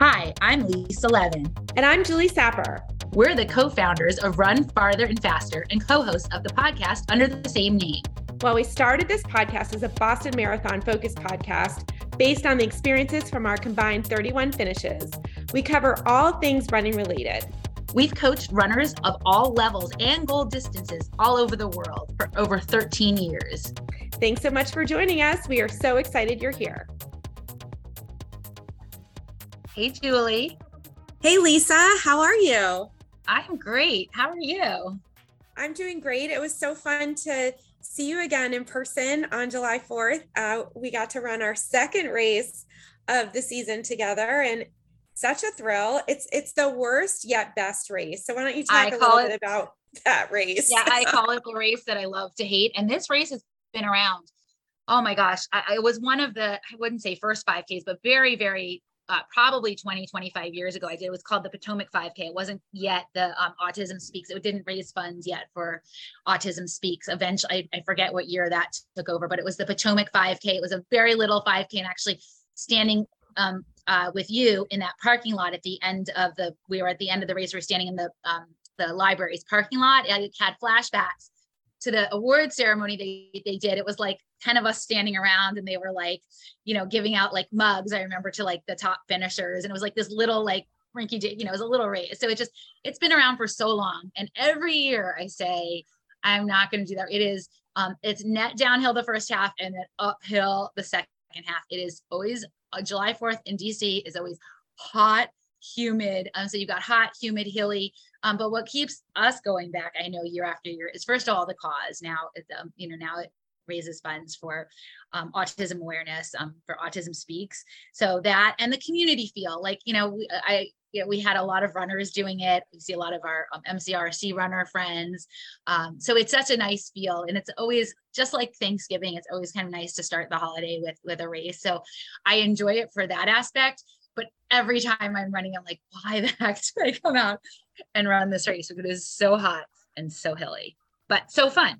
Hi, I'm Lisa Levin. And I'm Julie Sapper. We're the co-founders of Run Farther and Faster and co-hosts of the podcast under the same name. Well, we started this podcast as a Boston Marathon focused podcast based on the experiences from our combined 31 finishes. We cover all things running related. We've coached runners of all levels and goal distances all over the world for over 13 years. Thanks so much for joining us. We are so excited you're here. Hey, Julie. Hey, Lisa. How are you? I'm great. How are you? I'm doing great. It was so fun to see you again in person on July 4th. We got to run our second race of the season together, and such a thrill. It's the worst yet best race. So why don't you talk a little bit about that race? Yeah, I call it the race that I love to hate. And this race has been around. Oh my gosh. I was one of the, I wouldn't say first 5Ks, but very, very probably 20, 25 years ago, it was called the Potomac 5K. It wasn't yet the Autism Speaks. It didn't raise funds yet for Autism Speaks. Eventually, I forget what year that took over, but it was the Potomac 5K. It was a very little 5K, and actually standing with you in that parking lot at the end of we were at the end of the race. We were standing in the library's parking lot. I had flashbacks to the award ceremony they did. It was like 10 of us standing around, and they were like, giving out like mugs, I remember, to like the top finishers. And it was like this little like rinky dink, it was a little race. So it's been around for so long. And every year I say, I'm not going to do that. It's net downhill the first half and then uphill the second half. It is always July 4th in DC is always hot, humid. So you've got hot, humid, hilly. But what keeps us going back, I know, year after year, is first of all the cause. Now, now it raises funds for autism awareness, for Autism Speaks. So that, and the community feel like, we had a lot of runners doing it. We see a lot of our MCRC runner friends. So it's such a nice feel, and it's always just like Thanksgiving. It's always kind of nice to start the holiday with a race. So I enjoy it for that aspect. But every time I'm running, I'm like, why the heck did I come out and run this race? Because it is so hot and so hilly, but so fun.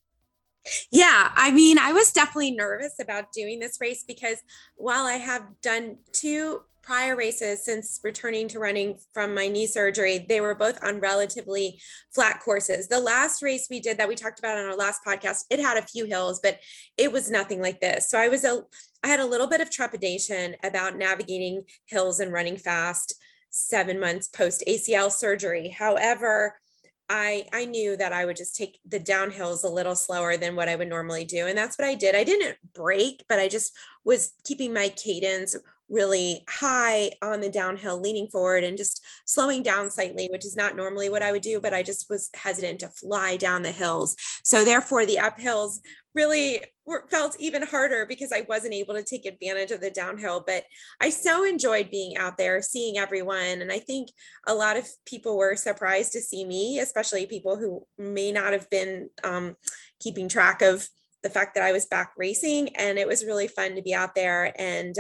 Yeah, I was definitely nervous about doing this race because while I have done two prior races since returning to running from my knee surgery, they were both on relatively flat courses. The last race we did that we talked about on our last podcast, it had a few hills, but it was nothing like this. So I had a little bit of trepidation about navigating hills and running fast 7 months post ACL surgery. However, I knew that I would just take the downhills a little slower than what I would normally do. And that's what I did. I didn't break, but I just was keeping my cadence really high on the downhill, leaning forward and just slowing down slightly, which is not normally what I would do, but I just was hesitant to fly down the hills. So therefore the uphills really felt even harder because I wasn't able to take advantage of the downhill. But I so enjoyed being out there, seeing everyone. And I think a lot of people were surprised to see me, especially people who may not have been keeping track of the fact that I was back racing. And it was really fun to be out there. And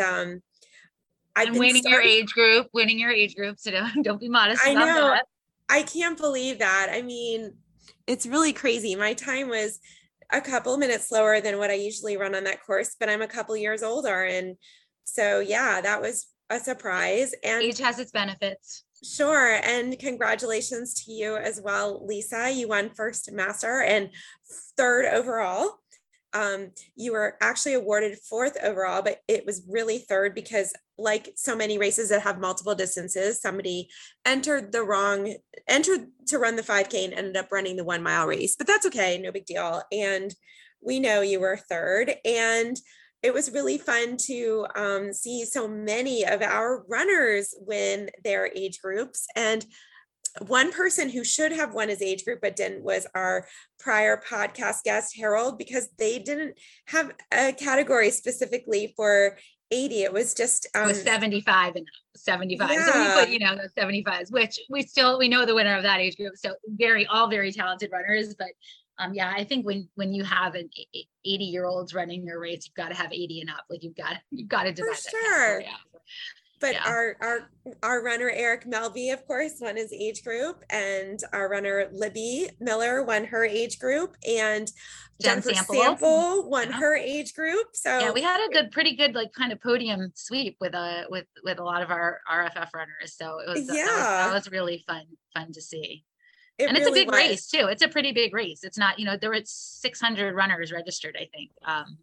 winning your age group. So don't be modest about that. I can't believe that. It's really crazy. My time was a couple minutes slower than what I usually run on that course, but I'm a couple years older. And so, yeah, that was a surprise. And age has its benefits. Sure. And congratulations to you as well, Lisa. You won first master and third overall. You were actually awarded fourth overall, but it was really third because, like so many races that have multiple distances, somebody entered to run the 5K and ended up running the 1 mile race, but that's okay. No big deal. And we know you were third, and it was really fun to see so many of our runners win their age groups. And one person who should have won his age group but didn't was our prior podcast guest, Harold, because they didn't have a category specifically for 80. It was just it was 75 and 75. Yeah. So we put, those 75s, which we know the winner of that age group. So all very talented runners. But I think when you have an 80-year-olds running your race, you've got to have 80 and up. Like you've got to divide for sure. but Yeah. our runner Eric Melby, of course, won his age group, and our runner Libby Miller won her age group, and Jen Jennifer Sample. Sample won Yeah. her age group. Yeah, So we had a pretty good like kind of podium sweep with a lot of our RFF runners. So it was that yeah, was really fun to see. it And it's a really big was. race too. It's a pretty big race. It's not, there were 600 runners registered, I think.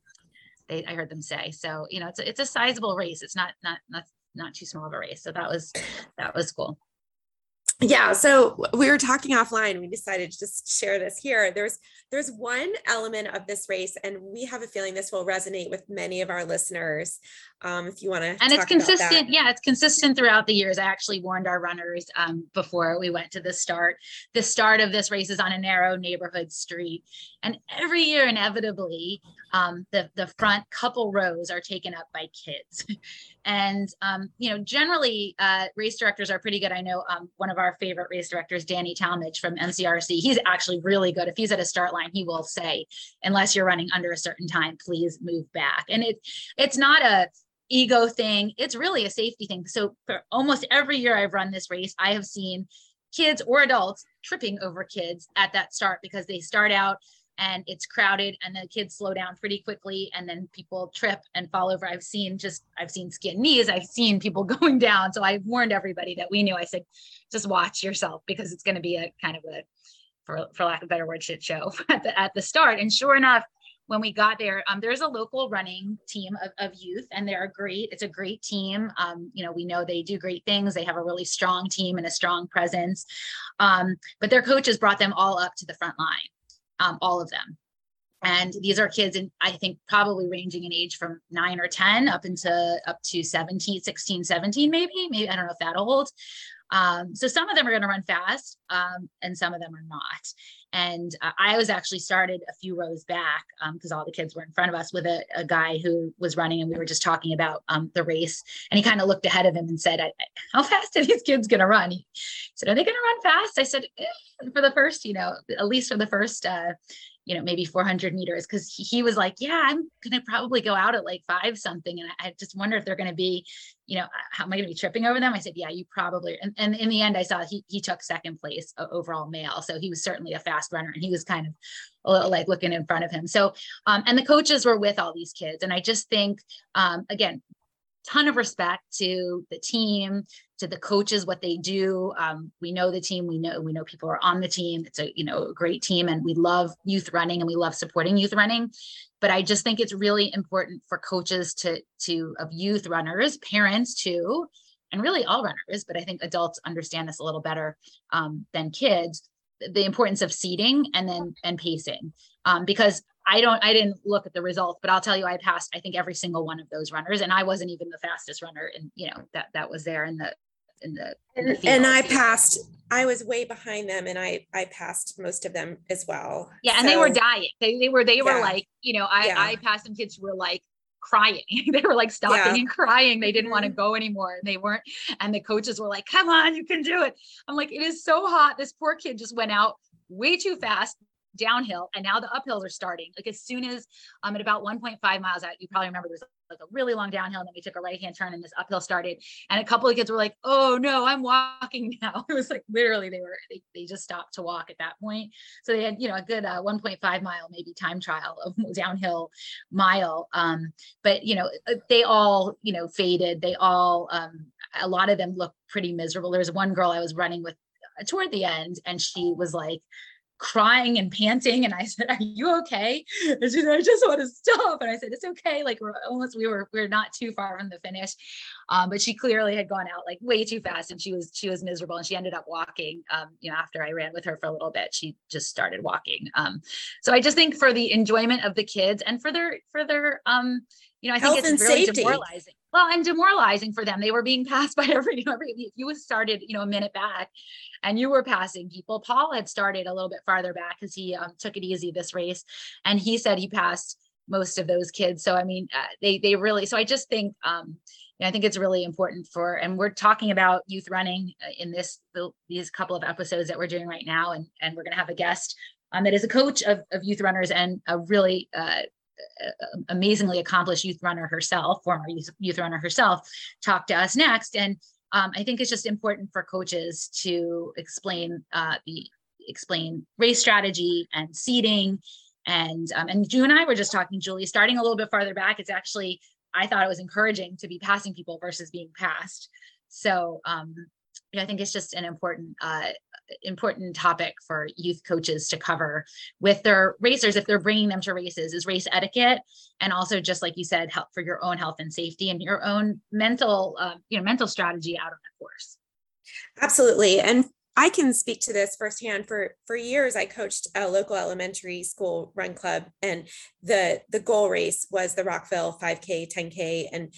I heard them say. So, it's a sizable race. It's not too small of a race. So that was cool. Yeah, so we were talking offline. We decided to just share this here. There's one element of this race, and we have a feeling this will resonate with many of our listeners. If you want to And it's talk about that. consistent. Yeah, it's consistent throughout the years. I actually warned our runners before we went to the start. The start of this race is on a narrow neighborhood street. And every year, inevitably, the front couple rows are taken up by kids. And, generally race directors are pretty good. I know one of our favorite race directors, Danny Talmadge from NCRC, he's actually really good. If he's at a start line, he will say, unless you're running under a certain time, please move back. And it's not a ego thing. It's really a safety thing. So for almost every year I've run this race, I have seen kids or adults tripping over kids at that start because they start out and it's crowded and the kids slow down pretty quickly and then people trip and fall over. I've seen skinned knees. I've seen people going down. So I warned everybody that we knew. I said, just watch yourself because it's going to be a kind of a, for lack of a better word, shit show at the start. And sure enough, when we got there, there's a local running team of youth and they're great. It's a great team. We know they do great things. They have a really strong team and a strong presence. But their coaches brought them all up to the front line, all of them. And these are kids in, I think, probably ranging in age from 9 or 10 up to 17, 16, 17, maybe, I don't know if that'll hold. So some of them are going to run fast, and some of them are not. And I was actually started a few rows back because all the kids were in front of us with a guy who was running, and we were just talking about the race. And he kind of looked ahead of him and said, "How fast are these kids going to run?" He said, "Are they going to run fast?" I said, "For the first, at least for the first." Maybe 400 meters. Cause he was like, yeah, I'm going to probably go out at like 5 something. And I just wonder if they're going to be, how am I going to be tripping over them? I said, yeah, you probably, and in the end I saw he took second place overall male. So he was certainly a fast runner and he was kind of a little like looking in front of him. So, and the coaches were with all these kids. And I just think, again, ton of respect to the team, to the coaches, what they do. We know the team, we know people are on the team. It's a great team, and we love youth running and we love supporting youth running. But I just think it's really important for coaches of youth runners, parents too, and really all runners, but I think adults understand this a little better than kids, the importance of seating and pacing. Because I didn't look at the results, but I'll tell you, I passed, I think, every single one of those runners, and I wasn't even the fastest runner, and that was there in the field. And I was way behind them, and I passed most of them as well. Yeah, and they were dying. They were like, I passed some kids who were like crying. They were like stopping and crying. They didn't want to go anymore. They weren't, and the coaches were like, "Come on, you can do it." I'm like, it is so hot. This poor kid just went out way too fast downhill, and now the uphills are starting. Like as soon as at about 1.5 miles out, you probably remember there's like a really long downhill, and then we took a right-hand turn and this uphill started, and a couple of kids were like, "Oh no, I'm walking now." It was like literally they just stopped to walk at that point. So they had a good 1.5 mile maybe time trial of downhill mile, but they all faded. They all a lot of them looked pretty miserable. There was one girl I was running with toward the end, and she was like crying and panting, and I said, "Are you okay?" And she said, "I just want to stop." And I said, "It's okay, like we're not too far from the finish." But she clearly had gone out like way too fast, and she was miserable, and she ended up walking. After I ran with her for a little bit, she just started walking. So I just think for the enjoyment of the kids and for their I think it's really safety. Demoralizing. Well, and demoralizing for them. They were being passed by every if you started, a minute back and you were passing people. Paul had started a little bit farther back because he took it easy this race. And he said he passed most of those kids. So, I mean, they really, so I just think, I think it's really important and we're talking about youth running in these couple of episodes that we're doing right now. And we're going to have a guest that is a coach of youth runners and a really amazingly accomplished youth runner herself, former youth runner herself, talk to us next. And I think it's just important for coaches to explain race strategy and seeding. And you and I were just talking, Julie, starting a little bit farther back. It's actually, I thought it was encouraging to be passing people versus being passed. So I think it's just an important topic for youth coaches to cover with their racers if they're bringing them to races, is race etiquette, and also, just like you said, help for your own health and safety and your own mental strategy out on the course. Absolutely. And I can speak to this firsthand. For years, I coached a local elementary school run club, and the goal race was the Rockville 5K, 10K. And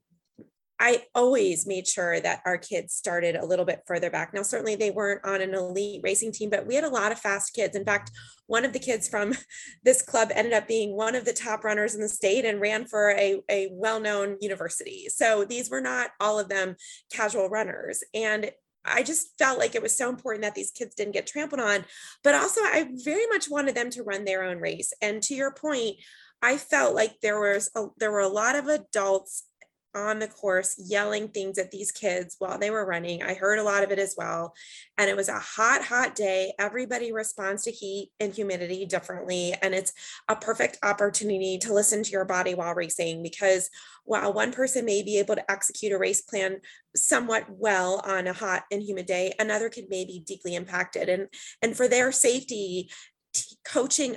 I always made sure that our kids started a little bit further back. Now, certainly they weren't on an elite racing team, but we had a lot of fast kids. In fact, one of the kids from this club ended up being one of the top runners in the state and ran for a well-known university. So these were not all of them casual runners. And I just felt like it was so important that these kids didn't get trampled on, but also I very much wanted them to run their own race. And to your point, I felt like there were a lot of adults on the course yelling things at these kids while they were running. I heard a lot of it as well. And it was a hot day. Everybody responds to heat and humidity differently. And it's a perfect opportunity to listen to your body while racing, because while one person may be able to execute a race plan somewhat well on a hot and humid day, another could may be deeply impacted. And for their safety, coaching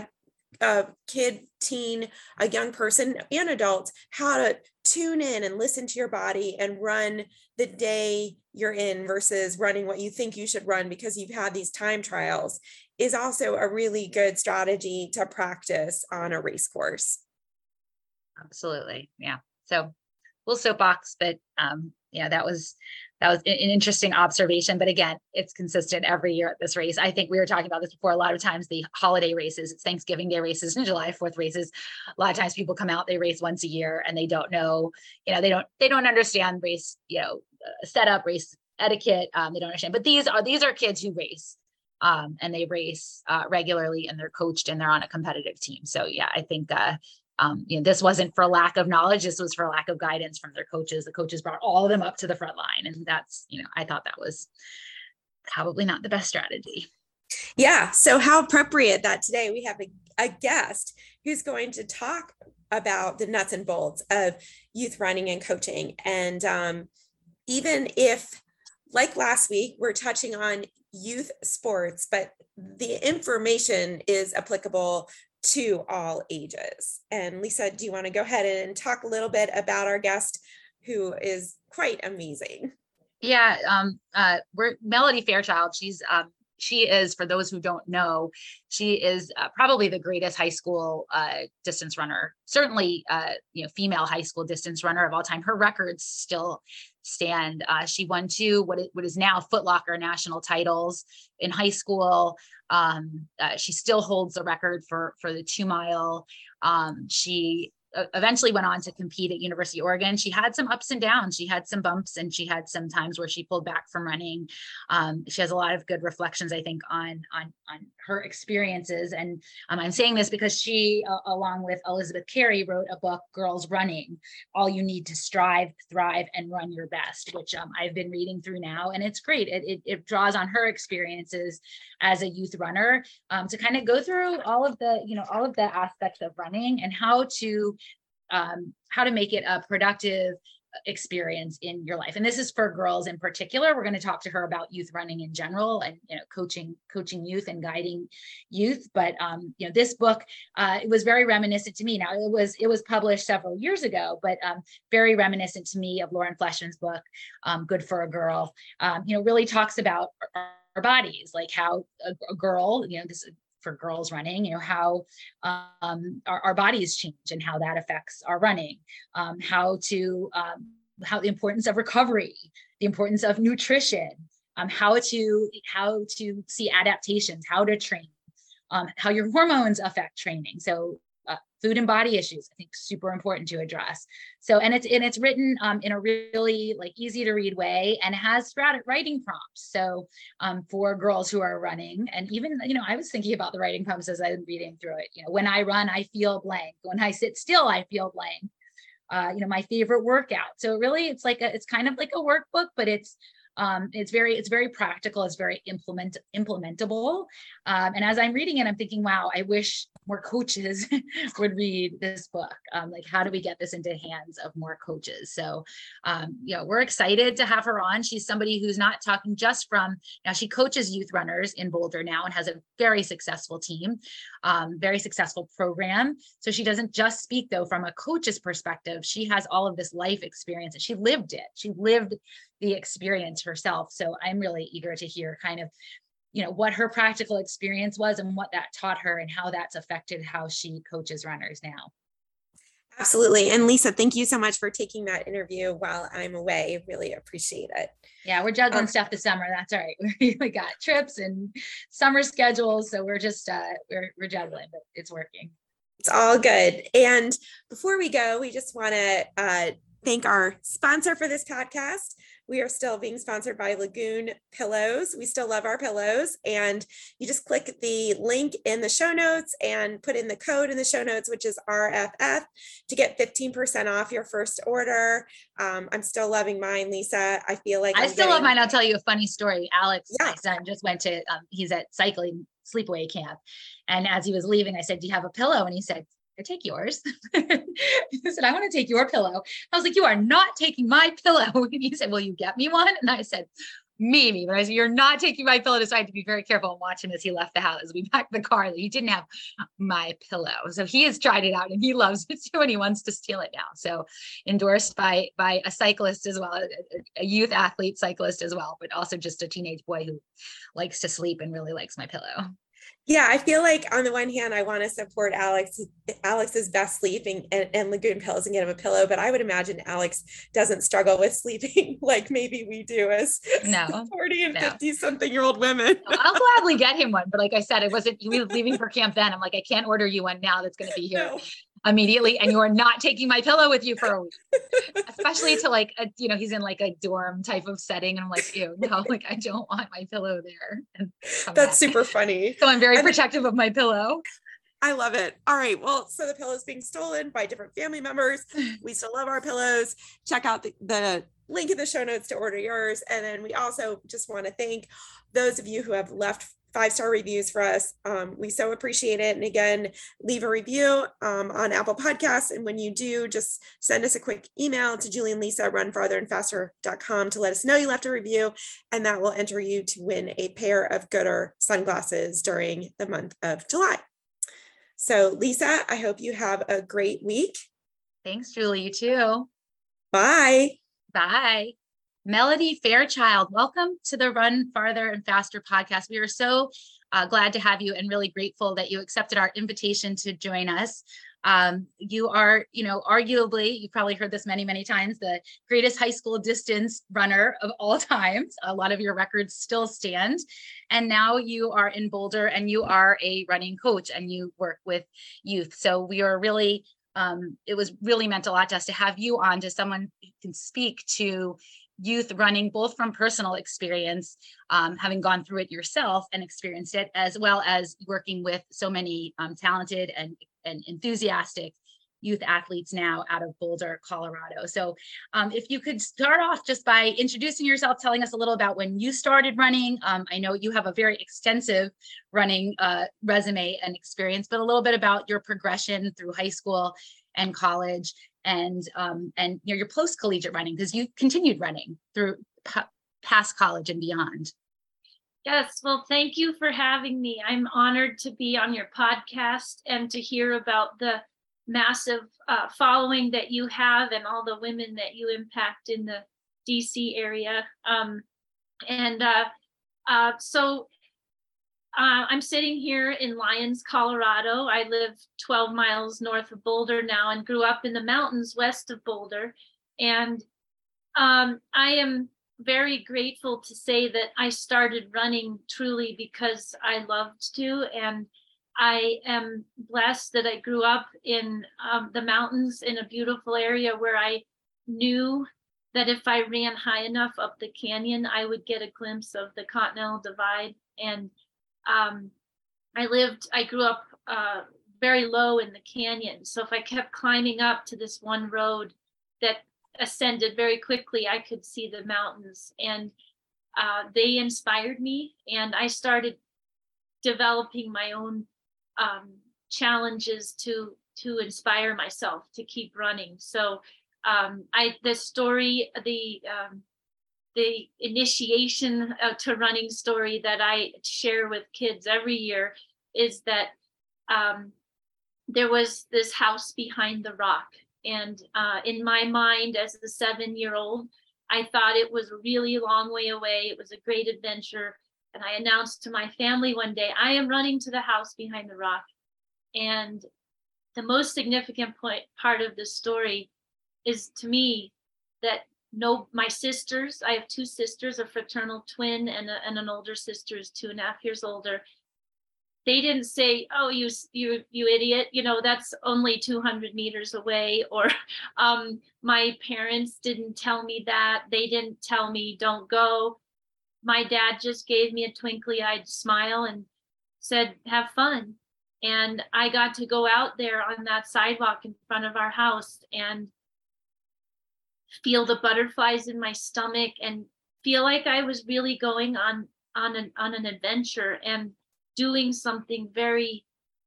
a kid, teen, a young person and adults, how to tune in and listen to your body and run the day you're in versus running what you think you should run because you've had these time trials, is also a really good strategy to practice on a race course. Absolutely. Yeah. So we'll soapbox, but that was an interesting observation. But again, it's consistent every year at this race. I think we were talking about this before. A lot of times the holiday races, it's Thanksgiving Day races and July 4th races. A lot of times people come out, they race once a year and they don't know, they don't understand race, setup, race etiquette. They don't understand, but these are kids who race and they race regularly, and they're coached and they're on a competitive team. So yeah, I think this wasn't for lack of knowledge. This was for lack of guidance from their coaches. The coaches brought all of them up to the front line. And that's, I thought that was probably not the best strategy. Yeah. So how appropriate that today we have a guest who's going to talk about the nuts and bolts of youth running and coaching. And even if, like last week, we're touching on youth sports, but the information is applicable to all ages. And Lisa, do you want to go ahead and talk a little bit about our guest, who is quite amazing? Yeah, we're Melody Fairchild. She is, for those who don't know, she is probably the greatest high school distance runner, certainly, female high school distance runner of all time. Her records still stand. She won 2 what is now Foot Locker national titles in high school. She still holds the record for the 2 mile. She eventually went on to compete at University of Oregon. She had some ups and downs. She had some bumps, and she had some times where she pulled back from running. She has a lot of good reflections, I think, on her experiences. And I'm saying this because she, along with Elizabeth Carey, wrote a book, Girls Running: All You Need to Strive, Thrive, and Run Your Best, which I've been reading through now. And it's great. It draws on her experiences as a youth runner to kind of go through all of the aspects of running and how to make it a productive experience in your life. And this is for girls in particular. We're going to talk to her about youth running in general and, coaching youth and guiding youth. But, this book, it was very reminiscent to me. Now it was published several years ago, but very reminiscent to me of Lauren Fleshman's book, Good for a Girl. Really talks about our bodies, like how a girl, this for girls running, how our bodies change and how that affects our running, how the importance of recovery, the importance of nutrition, how to see adaptations, how to train, how your hormones affect training. So food and body issues, I think super important to address. So, and it's written in a really like easy to read way, and it has writing prompts. So for girls who are running, and even, I was thinking about the writing prompts as I'm reading through it. When I run, I feel blank. When I sit still, I feel blank. My favorite workout. So really, it's kind of like a workbook, but it's very practical. It's very implementable. And as I'm reading it, I'm thinking, wow, I wish more coaches would read this book. Like, how do we get this into the hands of more coaches? So, we're excited to have her on. She's somebody who's not talking just from, now she coaches youth runners in Boulder now and has a very successful team, very successful program. So she doesn't just speak though from a coach's perspective. She has all of this life experience and she lived it. She lived the experience herself. So I'm really eager to hear kind of, what her practical experience was and what that taught her and how that's affected how she coaches runners now. Absolutely. And Lisa, thank you so much for taking that interview while I'm away. Really appreciate it. Yeah, we're juggling stuff this summer. That's all right. We got trips and summer schedules. So we're just, we're juggling, but it's working. It's all good. And before we go, we just want to thank our sponsor for this podcast. We are still being sponsored by Lagoon Pillows. We still love our pillows. And you just click the link in the show notes and put in the code in the show notes, which is RFF, to get 15% off your first order. I'm still loving mine, Lisa. I feel like I still love mine. I'll tell you a funny story. Alex, my son, just went to, he's at cycling sleepaway camp. And as he was leaving, I said, do you have a pillow? And he said, I take yours. He said, I want to take your pillow. I was like, you are not taking my pillow. And he said, will you get me one? And I said, maybe. But I said, you're not taking my pillow. So I had to be very careful and watch him as he left the house, as we packed the car, that he didn't have my pillow. So he has tried it out and he loves it too, and he wants to steal it now. So endorsed by a cyclist as well, a youth athlete cyclist as well, but also just a teenage boy who likes to sleep and really likes my pillow. Yeah, I feel like on the one hand, I want to support Alex's best sleeping and Lagoon Pillows and get him a pillow, but I would imagine Alex doesn't struggle with sleeping like maybe we do as 40 and 50 something year old women. I'll gladly get him one, but like I said, he was leaving for camp then. I'm like, I can't order you one now that's going to be here immediately, and you are not taking my pillow with you for a week. Especially to like he's in like a dorm type of setting, and I'm like, ew, no, like I don't want my pillow there. And that's super funny. So I'm very protective of my pillow. I love it. All right. Well, so the pillow is being stolen by different family members. We still love our pillows. Check out the link in the show notes to order yours. And then we also just want to thank those of you who have left 5-star reviews for us. We so appreciate it. And again, leave a review on Apple Podcasts. And when you do, just send us a quick email to Julie and Lisa at runfartherandfaster.com to let us know you left a review. And that will enter you to win a pair of Gooder sunglasses during the month of July. So Lisa, I hope you have a great week. Thanks, Julie. You too. Bye. Bye. Melody Fairchild, welcome to the Run Farther and Faster podcast. We are so glad to have you and really grateful that you accepted our invitation to join us. You are, arguably, you've probably heard this many, many times, the greatest high school distance runner of all times. A lot of your records still stand. And now you are in Boulder and you are a running coach and you work with youth. So we are really, it was really meant a lot to us to have you on, to someone who can speak to youth running, both from personal experience, having gone through it yourself and experienced it, as well as working with so many talented and enthusiastic youth athletes now out of Boulder, Colorado. So if you could start off just by introducing yourself, telling us a little about when you started running. I know you have a very extensive running resume and experience, but a little bit about your progression through high school and college, and your post-collegiate running, because you continued running through past college and beyond. Yes, well, thank you for having me. I'm honored to be on your podcast and to hear about the massive following that you have and all the women that you impact in the DC area. So I'm sitting here in Lyons, Colorado. I live 12 miles north of Boulder now and grew up in the mountains west of Boulder. And I am very grateful to say that I started running truly because I loved to. And I am blessed that I grew up in the mountains in a beautiful area where I knew that if I ran high enough up the canyon, I would get a glimpse of the Continental Divide. And um, I grew up very low in the canyon. So if I kept climbing up to this one road that ascended very quickly, I could see the mountains. And they inspired me. And I started developing my own challenges to inspire myself to keep running. So the story, the initiation to running story that I share with kids every year is that there was this house behind the rock. And in my mind, as a 7-year-old, I thought it was a really long way away. It was a great adventure. And I announced to my family one day, I am running to the house behind the rock. And the most significant part of the story is, to me, that my sisters, I have 2 sisters, a fraternal twin and an older sister is 2.5 years older. They didn't say, oh, you idiot, that's only 200 meters away. Or my parents didn't tell me that. They didn't tell me, don't go. My dad just gave me a twinkly-eyed smile and said, have fun. And I got to go out there on that sidewalk in front of our house and feel the butterflies in my stomach and feel like I was really going on an adventure and doing something very,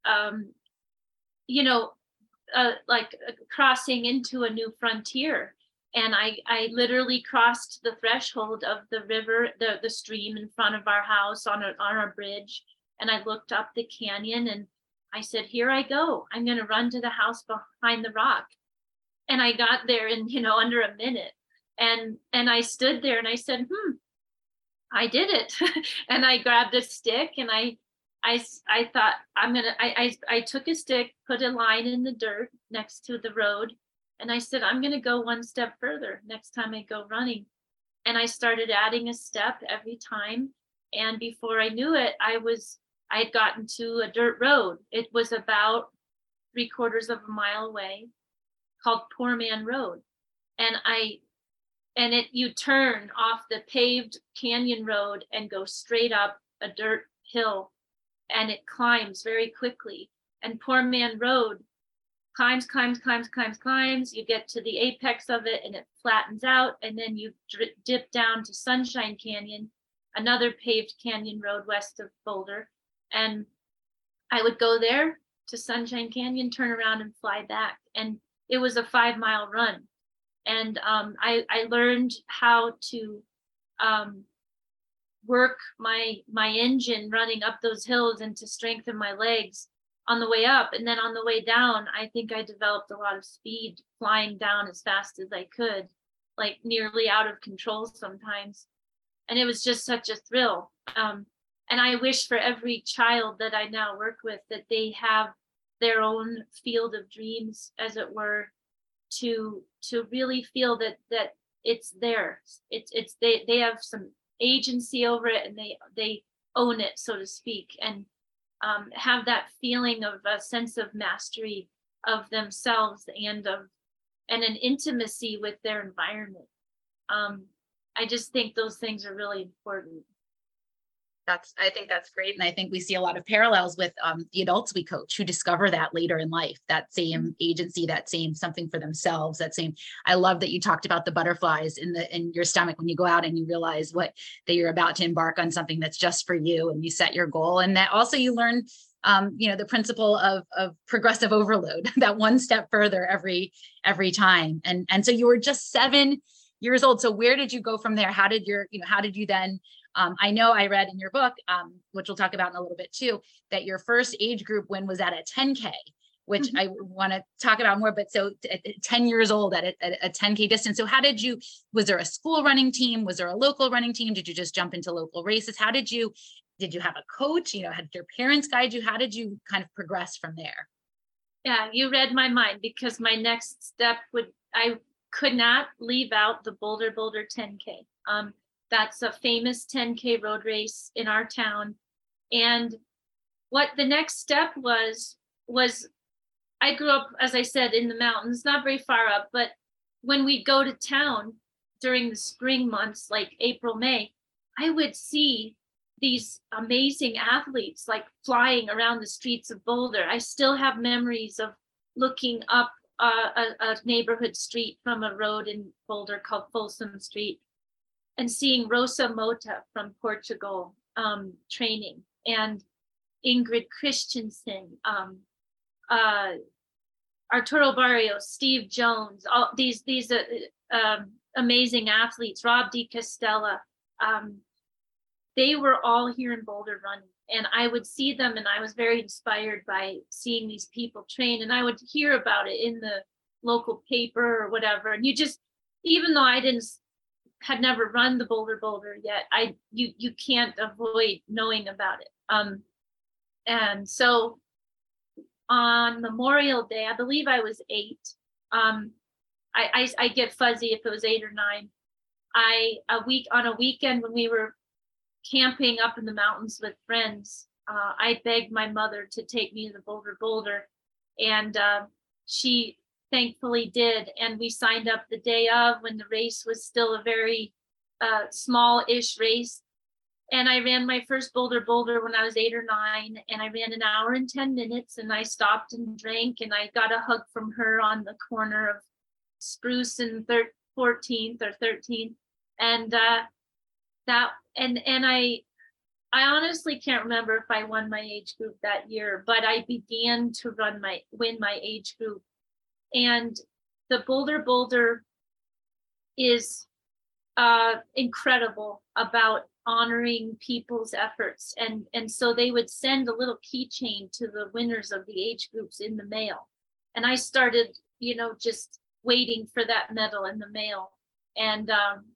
like crossing into a new frontier. And I literally crossed the threshold of the river, the stream in front of our house on our bridge. And I looked up the canyon and I said, here I go. I'm going to run to the house behind the rock. And I got there in, under a minute. And I stood there and I said, I did it. And I grabbed a stick and I thought I took a stick, put a line in the dirt next to the road. And I said, I'm going to go one step further next time I go running. And I started adding a step every time. And before I knew it, I had gotten to a dirt road. It was about 3/4 of a mile away, called Poor Man Road. And you turn off the paved canyon road and go straight up a dirt hill, and it climbs very quickly. And Poor Man Road climbs. You get to the apex of it and it flattens out. And then you dip down to Sunshine Canyon, another paved canyon road west of Boulder. And I would go there to Sunshine Canyon, turn around and fly back. And it was a 5-mile run. And I learned how to work my engine running up those hills and to strengthen my legs on the way up. And then on the way down, I think I developed a lot of speed flying down as fast as I could, like nearly out of control sometimes. And it was just such a thrill. And I wish for every child that I now work with that they have their own field of dreams, as it were, to really feel that it's theirs. They have some agency over it and they own it, so to speak, and have that feeling of a sense of mastery of themselves and an intimacy with their environment. I just think those things are really important. I think that's great. And I think we see a lot of parallels with the adults we coach who discover that later in life, that same agency, that same something for themselves, that same, I love that you talked about the butterflies in your stomach when you go out and you realize that you're about to embark on something that's just for you and you set your goal. And that also you learn, the principle of progressive overload, that one step further every time. And so you were just 7 years old. So where did you go from there? How did you then, I know I read in your book, which we'll talk about in a little bit too, that your first age group win was at a 10K, which I want to talk about more, but so at 10 years old at a 10K distance. So was there a school running team? Was there a local running team? Did you just jump into local races? Did you have a coach? Had your parents guide you? How did you kind of progress from there? Yeah, you read my mind, because my next step I could not leave out the Boulder 10K. That's a famous 10K road race in our town. And what the next step was I grew up, as I said, in the mountains, not very far up, but when we go to town during the spring months, like April, May, I would see these amazing athletes like flying around the streets of Boulder. I still have memories of looking up a neighborhood street from a road in Boulder called Folsom Street and seeing Rosa Mota from Portugal training, and Ingrid Christensen, Arturo Barrios, Steve Jones, all these amazing athletes, Rob DiCastella. They were all here in Boulder running, and I would see them, and I was very inspired by seeing these people train, and I would hear about it in the local paper or whatever. And you just, even though I had never run the Boulder yet, you can't avoid knowing about it. And so on Memorial Day, I believe I was 8. I get fuzzy if it was 8 or 9. On a weekend when we were camping up in the mountains with friends, I begged my mother to take me to the Boulder, and she thankfully did. And we signed up the day of, when the race was still a very small-ish race. And I ran my first Boulder when I was 8 or 9, and I ran an hour and 10 minutes, and I stopped and drank, and I got a hug from her on the corner of Spruce and 14th or 13th. And I honestly can't remember if I won my age group that year, but I began to win my age group. And the Boulder is incredible about honoring people's efforts. And so they would send a little keychain to the winners of the age groups in the mail. And I started, just waiting for that medal in the mail. And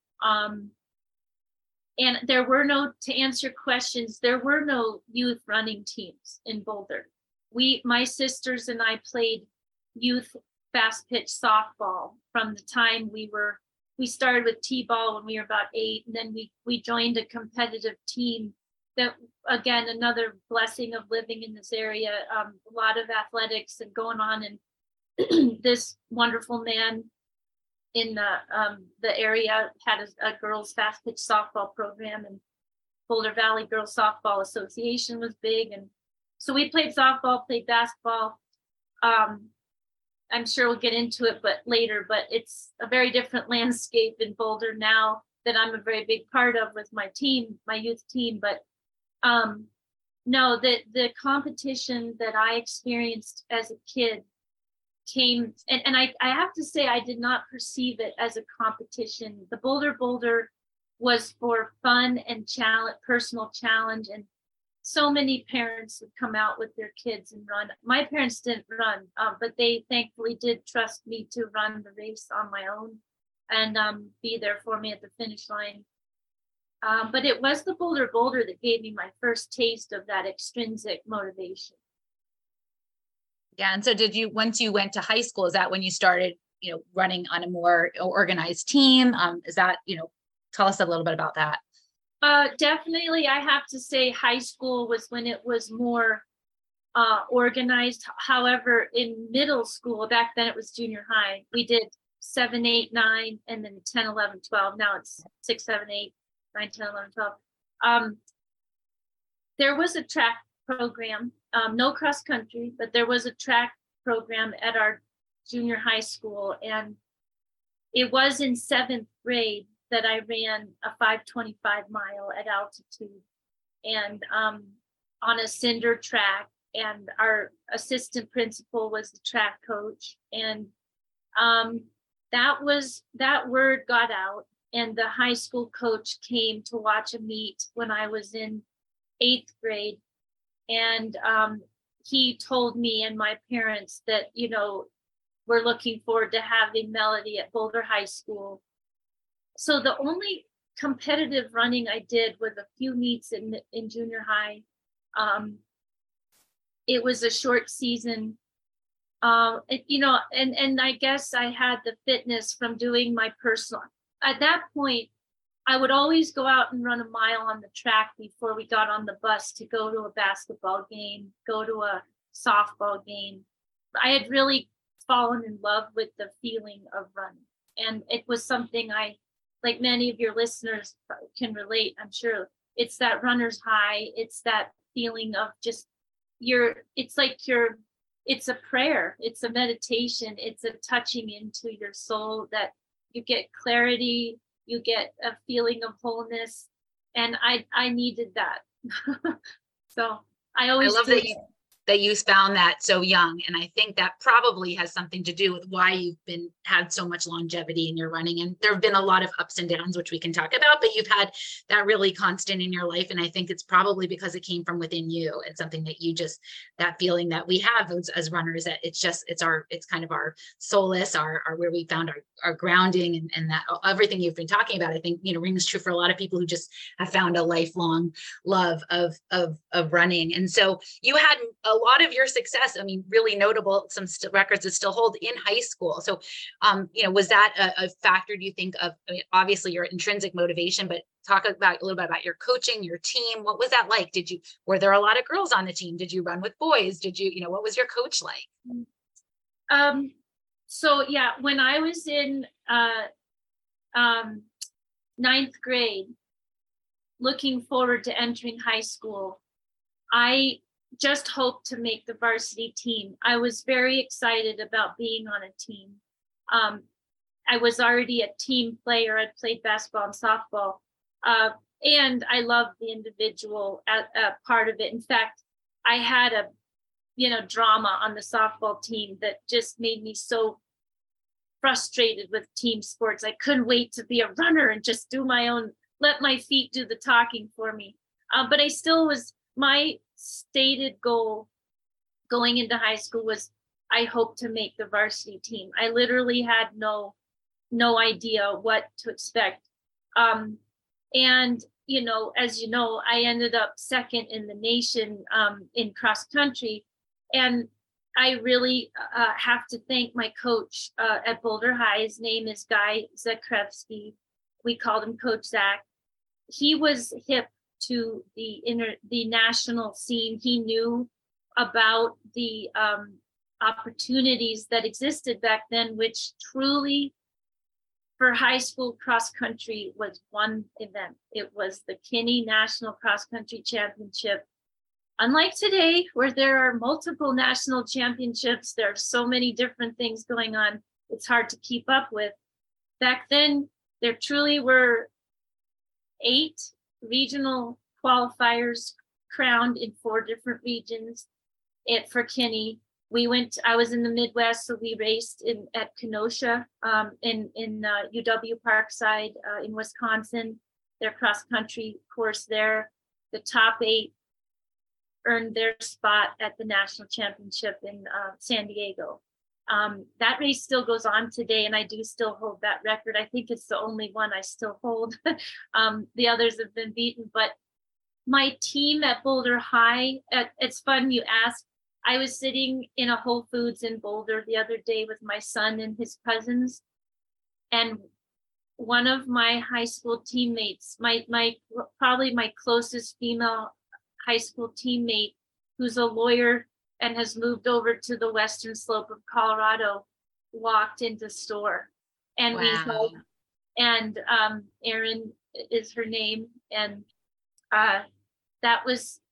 there were no, to answer questions, there were no youth running teams in Boulder. My sisters and I played youth fast pitch softball from the time we started with T-ball when we were about 8, and then we joined a competitive team that, again, another blessing of living in this area, a lot of athletics and going on. And this wonderful man in the area had a girls fast pitch softball program, and Boulder Valley Girls Softball Association was big. And so we played softball, played basketball. I'm sure we'll get into it later, but it's a very different landscape in Boulder now that I'm a very big part of with my team, my youth team. But no, the competition that I experienced as a kid came, and I have to say, I did not perceive it as a competition. The Boulder was for fun and personal challenge, and so many parents would come out with their kids and run. My parents didn't run, but they thankfully did trust me to run the race on my own and be there for me at the finish line. But it was the Boulder that gave me my first taste of that extrinsic motivation. Yeah. And so once you went to high school, is that when you started, running on a more organized team? Is that, tell us a little bit about that. Definitely, I have to say high school was when it was more organized. However, in middle school, back then it was junior high, we did 7, 8, 9, and then 10, 11, 12. Now it's 6, 7, 8, 9, 10, 11, 12. There was a track program, no cross country, but there was a track program at our junior high school. And it was in 7th grade that I ran a 5:25 mile at altitude, and on a cinder track. And our assistant principal was the track coach. And that word got out, and the high school coach came to watch a meet when I was in 8th grade. And he told me and my parents that, we're looking forward to having Melody at Boulder High School. So the only competitive running I did was a few meets in junior high. It was a short season, and I guess I had the fitness from doing my personal. At that point, I would always go out and run a mile on the track before we got on the bus to go to a basketball game, go to a softball game. I had really fallen in love with the feeling of running. And it was something I, like many of your listeners can relate, I'm sure. It's that runner's high. It's that feeling of just it's a prayer. It's a meditation. It's a touching into your soul that you get clarity, you get a feeling of wholeness. And I needed that. So I always love that you found that so young. And I think that probably has something to do with why you've had so much longevity in your running. And there have been a lot of ups and downs, which we can talk about, but you've had that really constant in your life. And I think it's probably because it came from within you and something that that feeling that we have as runners, that it's kind of our solace, our where we found our grounding, and that everything you've been talking about, I think, rings true for a lot of people who just have found a lifelong love of running. And so you had a lot of your success, I mean, really notable, some records that still hold in high school. So, was that a factor, do you think, of, I mean, obviously your intrinsic motivation, but talk a little bit about your coaching, your team. What was that like? Were there a lot of girls on the team? Did you run with boys? What was your coach like? So yeah, when I was in ninth grade, looking forward to entering high school, I just hoped to make the varsity team. I was very excited about being on a team. I was already a team player. I'd played basketball and softball. And I loved the individual part of it. In fact, I had a drama on the softball team that just made me so frustrated with team sports. I couldn't wait to be a runner and just do my own, let my feet do the talking for me. But I still was, my stated goal going into high school was, I hope to make the varsity team. I literally had no idea what to expect. And, as you know, I ended up second in the nation in cross country. And I really have to thank my coach at Boulder High. His name is Guy Zakrevsky. We called him Coach Zach. He was hip to the national scene. He knew about the opportunities that existed back then, which truly, for high school cross country, was one event. It was the Kinney National Cross Country Championship. Unlike today, where there are multiple national championships, there are so many different things going on, it's hard to keep up with. Back then, there truly were 8 regional qualifiers crowned in 4 different regions. For Kinney, I was in the Midwest, so we raced at Kenosha, in UW Parkside, in Wisconsin, their cross country course there. The top 8 earned their spot at the national championship in San Diego. That race still goes on today, and I do still hold that record. I think it's the only one I still hold. The others have been beaten, but my team at Boulder High, it's fun you ask. I was sitting in a Whole Foods in Boulder the other day with my son and his cousins, and one of my high school teammates, probably my closest female high school teammate, who's a lawyer and has moved over to the western slope of Colorado, walked into the store, and wow. we hugged. And Erin is her name, and that was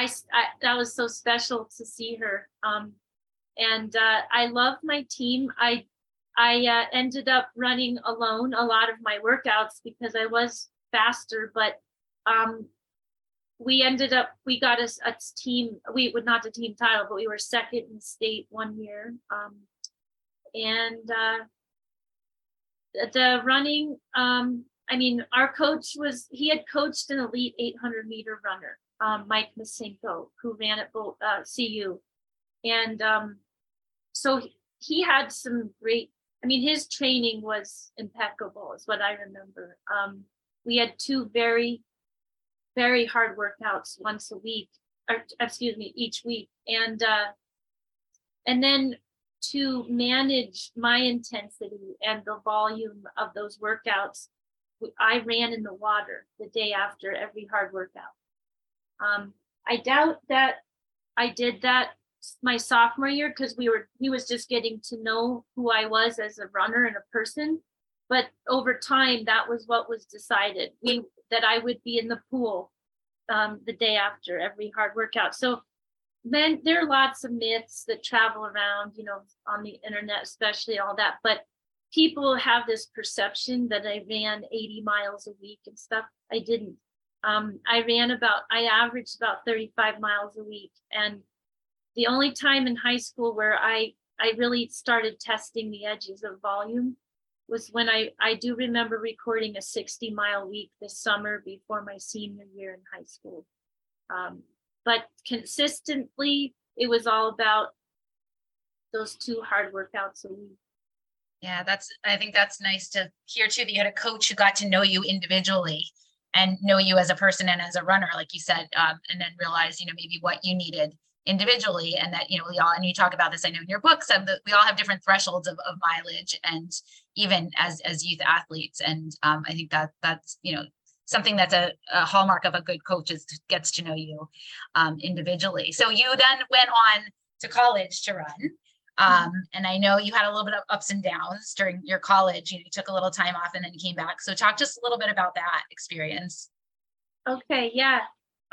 so special to see her. And I love my team. I ended up running alone a lot of my workouts because I was faster, but we got a team, not a team title, but we were second in state one year. And the running, our coach he had coached an elite 800 meter runner, Mike Masenko, who ran at CU. And so he had some great, his training was impeccable, is what I remember. We had 2 very, very hard workouts each week. And then to manage my intensity and the volume of those workouts, I ran in the water the day after every hard workout. I doubt that I did that my sophomore year because he was just getting to know who I was as a runner and a person. But over time, that was what was decided. That I would be in the pool the day after every hard workout. So then there are lots of myths that travel around, on the internet, especially all that. But people have this perception that I ran 80 miles a week and stuff. I didn't. I averaged about 35 miles a week. And the only time in high school where I really started testing the edges of volume was when I do remember recording a 60-mile week this summer before my senior year in high school. But consistently, it was all about those 2 hard workouts a week. Yeah, I think that's nice to hear too, that you had a coach who got to know you individually and know you as a person and as a runner, like you said, and then realize, maybe what you needed individually, and that, we all, and you talk about this, I know in your books, we all have different thresholds of mileage, and even as youth athletes. And I think that's, something that's a hallmark of a good coach is gets to know you individually. So you then went on to college to run. And I know you had a little bit of ups and downs during your college. You took a little time off and then you came back. So talk just a little bit about that experience. Okay. Yeah.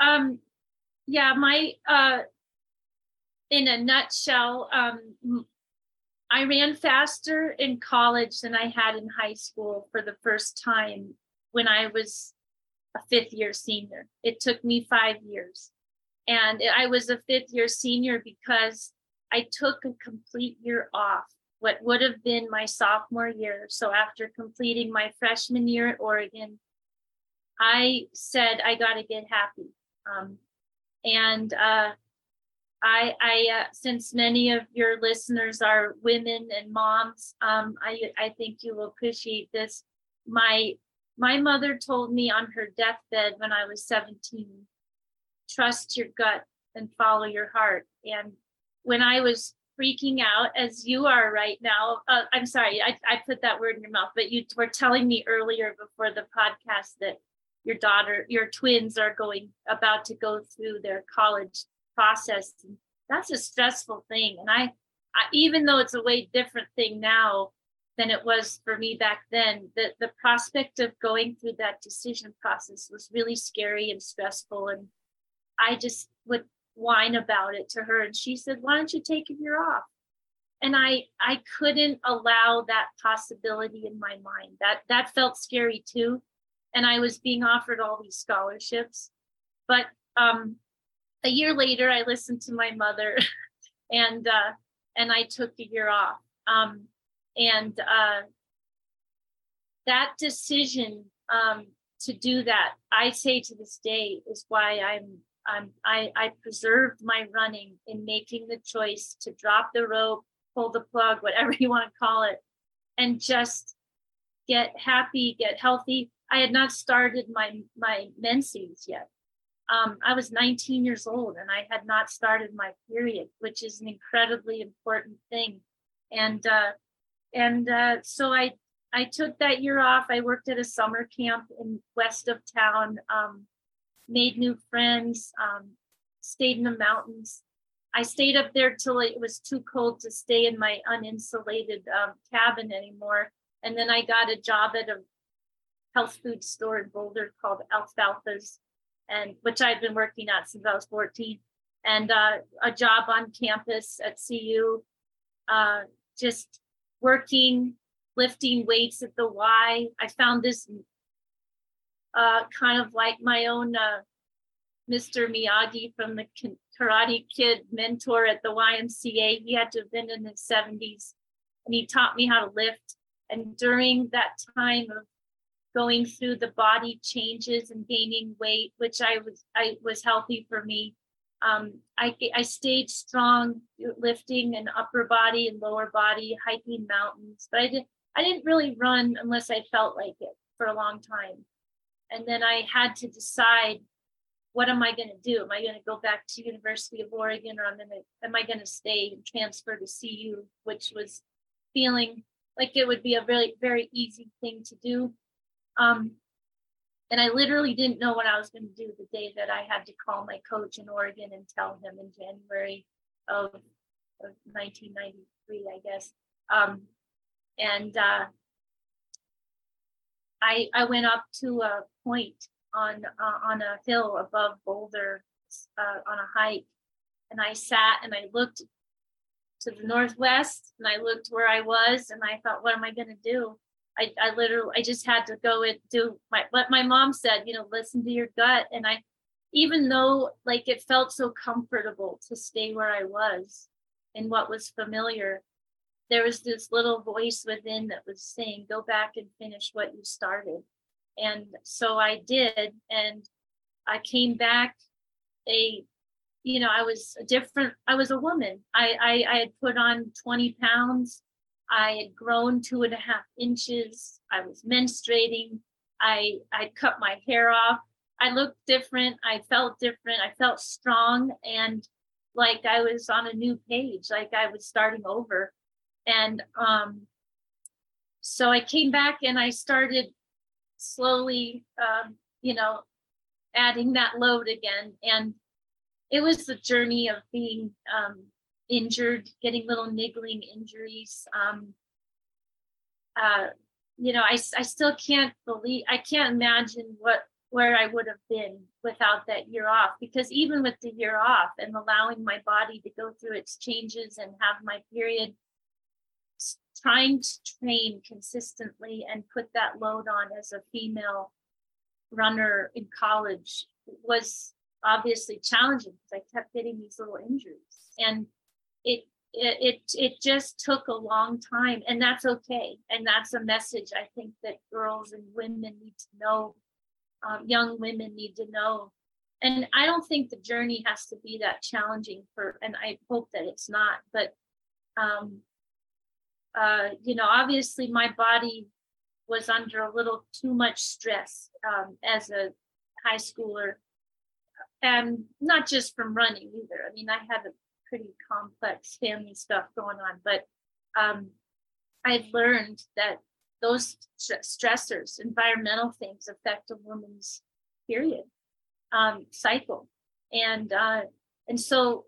My, in a nutshell, I ran faster in college than I had in high school for the first time when I was a 5th-year senior. It took me 5 years. And I was a 5th-year senior because I took a complete year off, what would have been my sophomore year. So after completing my freshman year at Oregon, I said, I got to get happy. Since many of your listeners are women and moms, I think you will appreciate this. My mother told me on her deathbed when I was 17, trust your gut and follow your heart. And when I was freaking out, as you are right now, I'm sorry, I put that word in your mouth, but you were telling me earlier before the podcast that your twins are about to go through their college process. And that's a stressful thing. And I even though it's a way different thing now than it was for me back then, the prospect of going through that decision process was really scary and stressful. And I just would whine about it to her. And she said, why don't you take a year off? And I couldn't allow that possibility in my mind. That felt scary too. And I was being offered all these scholarships. But a year later, I listened to my mother and I took a year off. That decision to do that, I say to this day, is why I preserved my running in making the choice to drop the rope, pull the plug, whatever you want to call it, and just get happy, get healthy. I had not started my menses yet. I was 19 years old and I had not started my period, which is an incredibly important thing. So I took that year off. I worked at a summer camp in west of town, made new friends, stayed in the mountains. I stayed up there till it was too cold to stay in my uninsulated cabin anymore. And then I got a job at a health food store in Boulder called Alfalfa's, and which I've been working at since I was 14, and a job on campus at CU, just working, lifting weights at the Y. I found this kind of like my own Mr. Miyagi from the Karate Kid mentor at the YMCA. He had to have been in his 70s, and he taught me how to lift. And during that time of going through the body changes and gaining weight, which I was healthy for me, I stayed strong, lifting an upper body and lower body, hiking mountains. But I didn't really run unless I felt like it for a long time. And then I had to decide, what am I going to do? Am I going to go back to University of Oregon, or am I going to stay and transfer to CU, which was feeling like it would be a very, very easy thing to do. And I literally didn't know what I was going to do the day that I had to call my coach in Oregon and tell him in January of 1993, I guess. I went up to a point on a hill above Boulder on a hike, and I sat and I looked to the northwest and I looked where I was and I thought, what am I going to do? I just had to go and do what my mom said, listen to your gut. And even though like it felt so comfortable to stay where I was and what was familiar, there was this little voice within that was saying, go back and finish what you started. And so I did. And I came back I was a woman. I had put on 20 pounds. I had grown 2.5 inches. I was menstruating. I cut my hair off. I looked different. I felt different. I felt strong and like I was on a new page, like I was starting over. And so I came back and I started slowly, adding that load again. And it was the journey of being injured, getting little niggling injuries. I still can't imagine where I would have been without that year off, because even with the year off and allowing my body to go through its changes and have my period, trying to train consistently and put that load on as a female runner in college was obviously challenging because I kept getting these little injuries, and it just took a long time, and that's okay. And that's a message I think that girls and women need to know, young women need to know. And I don't think the journey has to be that challenging and I hope that it's not, but obviously my body was under a little too much stress as a high schooler, and not just from running either. I mean, I had a pretty complex family stuff going on, but I've learned that those stressors, environmental things, affect a woman's period cycle, and so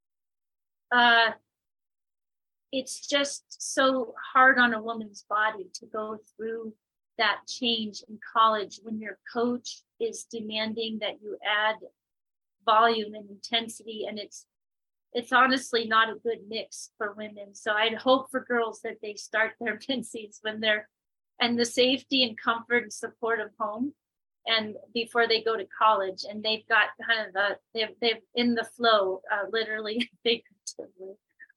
it's just so hard on a woman's body to go through that change in college when your coach is demanding that you add volume and intensity, and it's honestly not a good mix for women. So I'd hope for girls that they start their menses when they're and the safety and comfort and support of home, and before they go to college, and they've got kind of they've in the flow, literally figuratively.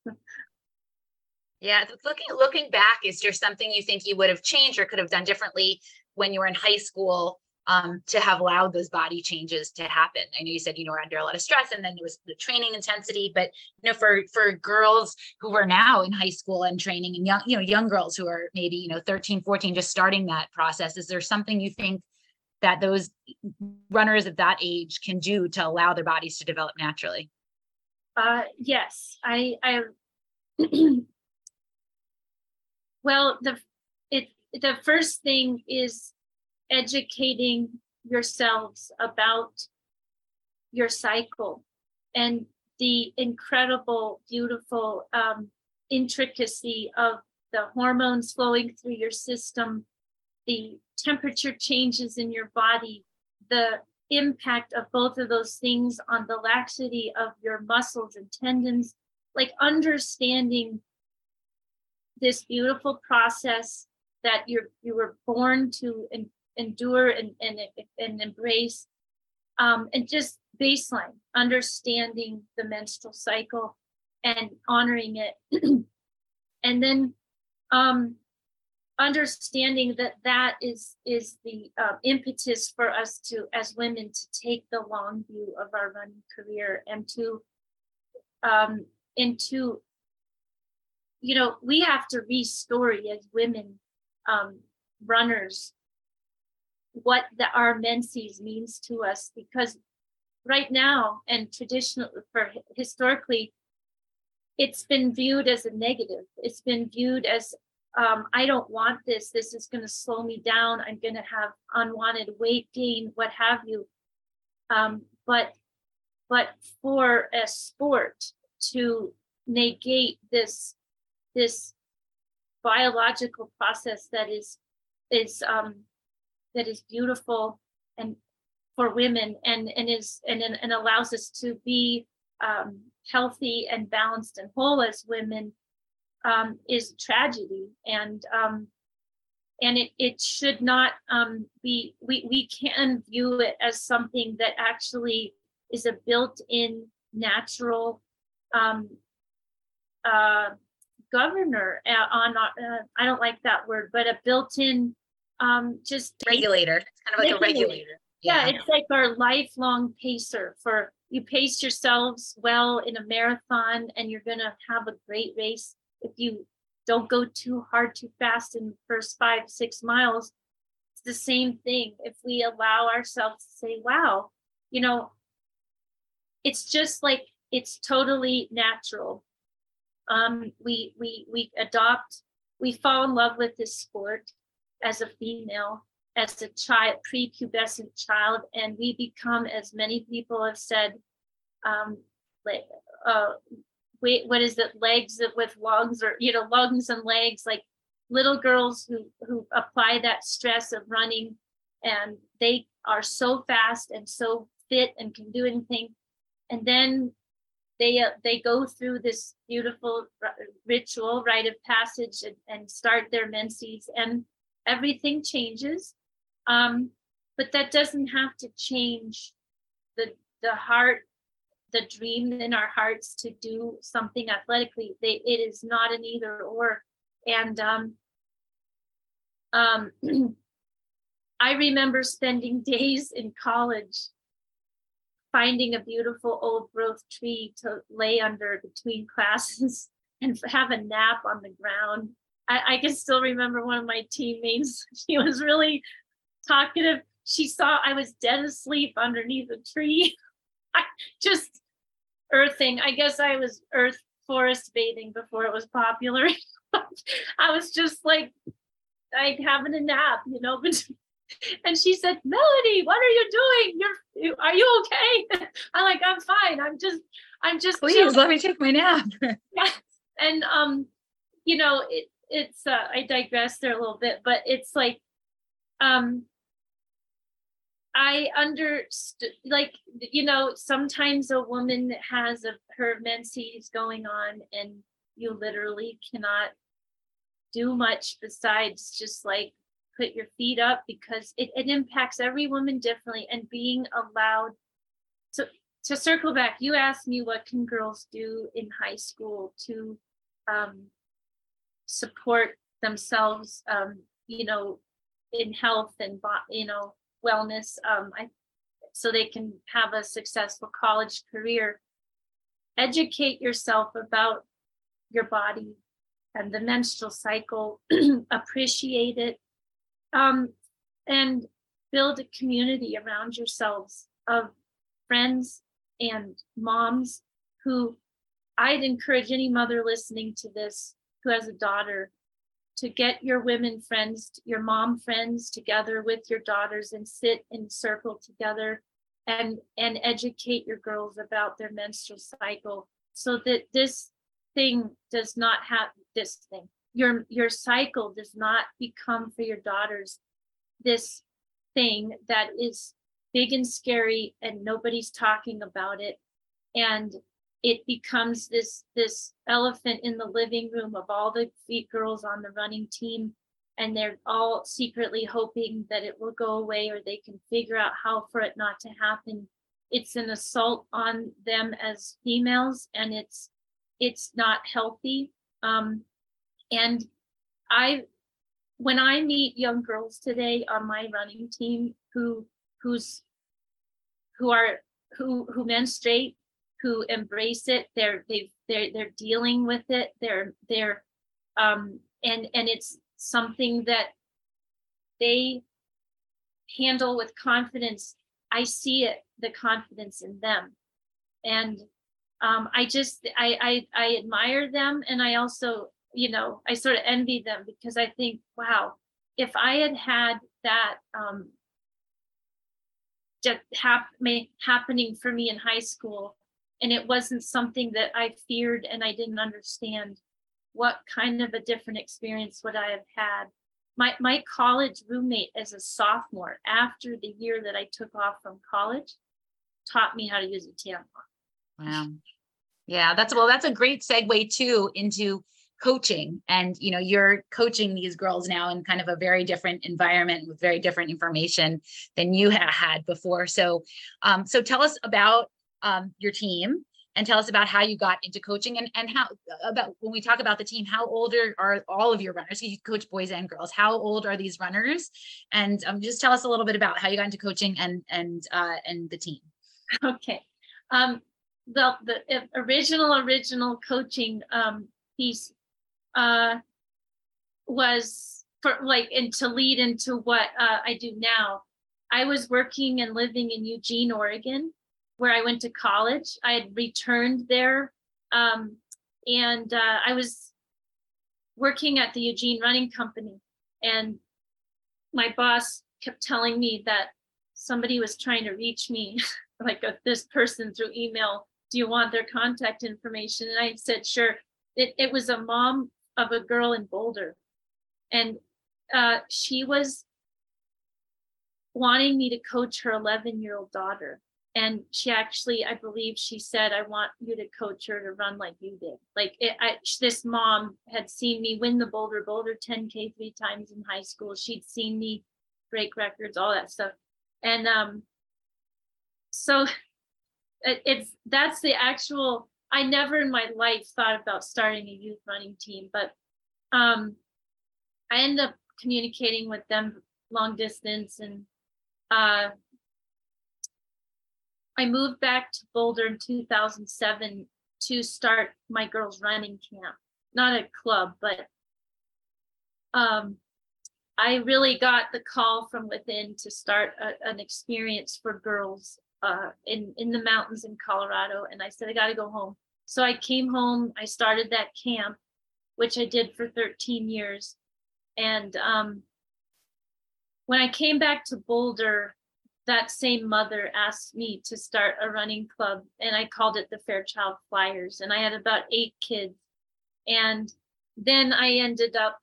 Yeah, looking back, is there something you think you would have changed or could have done differently when you were in high school to have allowed those body changes to happen? I know you said you were under a lot of stress, and then there was the training intensity, but for girls who are now in high school and training, and young girls who are maybe 13, 14, just starting that process, is there something you think that those runners at that age can do to allow their bodies to develop naturally? Yes, I well, the first thing is educating yourselves about your cycle and the incredible, beautiful intricacy of the hormones flowing through your system, the temperature changes in your body, the impact of both of those things on the laxity of your muscles and tendons, like understanding this beautiful process that you were born to endure and embrace, and just baseline understanding the menstrual cycle and honoring it, and then understanding that is the impetus for us to, as women, to take the long view of our running career, and to we have to re-story as women runners what our menses means to us, because right now and historically it's been viewed as a negative. It's been viewed as I don't want this. This is going to slow me down. I'm going to have unwanted weight gain, what have you. But for a sport to negate this biological process that is beautiful and for women and allows us to be healthy and balanced and whole as women, is tragedy. And it should not be, we can view it as something that actually is a built-in natural governor on I don't like that word, but a built-in just regulator. It's kind of like a regulator. Yeah, it's like our lifelong pacer. For you pace yourselves well in a marathon and you're gonna have a great race. If you don't go too hard, too fast in the first 5-6 miles, it's the same thing. If we allow ourselves to say, wow, it's just like, it's totally natural. We adopt, we fall in love with this sport as a female, as a child, prepubescent child, and we become, as many people have said, what is it, legs with lungs, or lungs and legs, like little girls who apply that stress of running, and they are so fast and so fit and can do anything, and then they go through this beautiful ritual, rite of passage, and start their menses, and everything changes. But that doesn't have to change the heart, the dream in our hearts to do something athletically. It is not an either or. And I remember spending days in college finding a beautiful old growth tree to lay under between classes and have a nap on the ground. I can still remember one of my teammates. She was really talkative. She saw I was dead asleep underneath a tree. Just earthing. I guess I was forest bathing before it was popular. I was just like having a nap, And she said, "Melody, what are you doing? Are you okay?" I'm like, "I'm fine. I'm just Please chilling. let me take my nap." Yeah. And it's I digress there a little bit, but it's like I understood, like, sometimes a woman has her menses going on and you literally cannot do much besides just like put your feet up, because it impacts every woman differently. And being allowed to circle back, you asked me what can girls do in high school to support themselves, in health and wellness, so they can have a successful college career. Educate yourself about your body and the menstrual cycle, appreciate it, and build a community around yourselves of friends and moms who, I'd encourage any mother listening to this who has a daughter to get your women friends, your mom friends together with your daughters and sit in circle together and educate your girls about their menstrual cycle, so that this thing does not have this thing. Your cycle does not become for your daughters this thing that is big and scary and nobody's talking about it. And it becomes this elephant in the living room of all the girls on the running team, and they're all secretly hoping that it will go away or they can figure out how for it not to happen. It's an assault on them as females, and it's not healthy. And when I meet young girls today on my running team who menstruate, who embrace it, they're dealing with it, and it's something that they handle with confidence. I see it, the confidence in them, and I admire them, and I also I sort of envy them, because I think, wow, if I had had that just happening for me in high school, and it wasn't something that I feared and I didn't understand, what kind of a different experience would I have had? My college roommate as a sophomore, after the year that I took off from college, taught me how to use a tampon. Wow. Yeah, that's a great segue too into coaching. And you're coaching these girls now in kind of a very different environment with very different information than you had before. So so tell us about your team, and tell us about how you got into coaching, and how about, when we talk about the team, how old are all of your runners? You coach boys and girls. How old are these runners? And just tell us a little bit about how you got into coaching and the team. Okay. The original coaching piece was for and to lead into what I do now. I was working and living in Eugene, Oregon, where I went to college. I had returned there, and I was working at the Eugene Running Company, and my boss kept telling me that somebody was trying to reach me, this person through email. Do you want their contact information? And I said, sure. It was a mom of a girl in Boulder, and she was wanting me to coach her 11-year-old daughter. And she actually, I believe she said, I want you to coach her to run like you did. This mom had seen me win the Boulder 10K 3 times in high school. She'd seen me break records, all that stuff. And so that's the actual, I never in my life thought about starting a youth running team, but I ended up communicating with them long distance, and I moved back to Boulder in 2007 to start my girls' running camp. Not a club, but I really got the call from within to start an experience for girls in the mountains in Colorado. And I said, I got to go home. So I came home, I started that camp, which I did for 13 years. And when I came back to Boulder, that same mother asked me to start a running club, and I called it the Fairchild Flyers. And I had about 8 kids. And then I ended up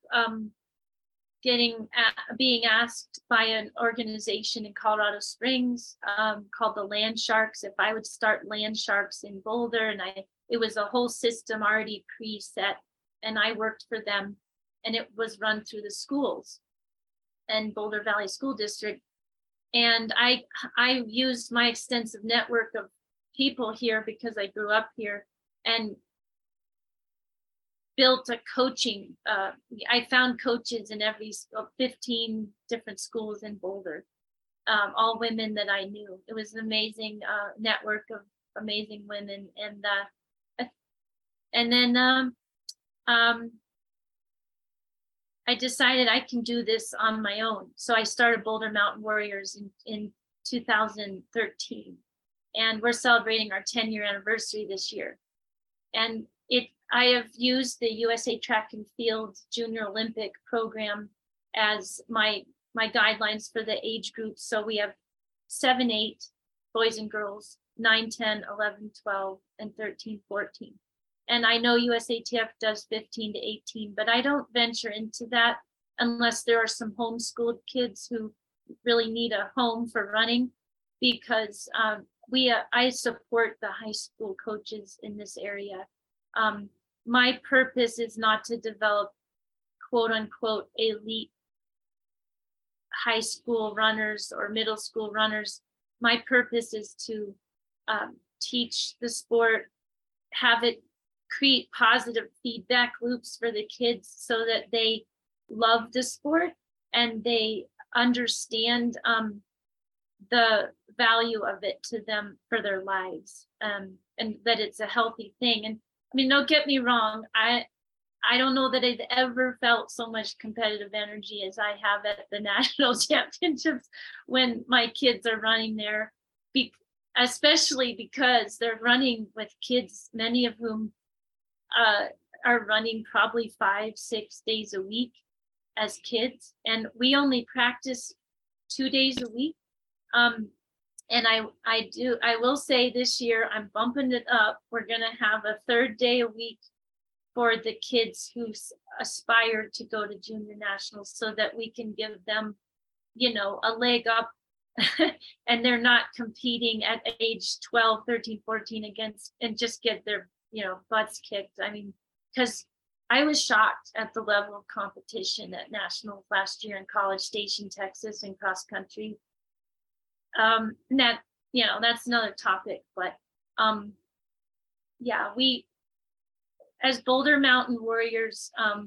being asked by an organization in Colorado Springs called the Land Sharks if I would start Land Sharks in Boulder. And it was a whole system already preset, and I worked for them, and it was run through the schools and Boulder Valley School District. And I used my extensive network of people here, because I grew up here, and built a coaching. I found coaches in every 15 different schools in Boulder, all women that I knew. It was an amazing network of amazing women. And then I decided I can do this on my own. So I started Boulder Mountain Warriors in 2013. And we're celebrating our 10-year anniversary this year. And I have used the USA Track and Field Junior Olympic program as my guidelines for the age groups. So we have 7, 8 boys and girls, 9, 10, 11, 12, and 13, 14. And I know USATF does 15 to 18, but I don't venture into that unless there are some homeschooled kids who really need a home for running, because I support the high school coaches in this area. My purpose is not to develop quote unquote elite high school runners or middle school runners. My purpose is to teach the sport, have it create positive feedback loops for the kids so that they love the sport and they understand the value of it to them for their lives, and that it's a healthy thing. And I mean, don't get me wrong, I don't know that I've ever felt so much competitive energy as I have at the national championships when my kids are running there, especially because they're running with kids, many of whom are running probably 5-6 days a week as kids, and we only practice 2 days a week. And I will say this year I'm bumping it up. We're going to have a third day a week for the kids who aspire to go to junior nationals, so that we can give them, a leg up and they're not competing at age 12, 13, 14 against, and just get their, butts kicked. I mean, because I was shocked at the level of competition at nationals last year in College Station, Texas, in cross country. And that, that's another topic, but yeah, we, as Boulder Mountain Warriors,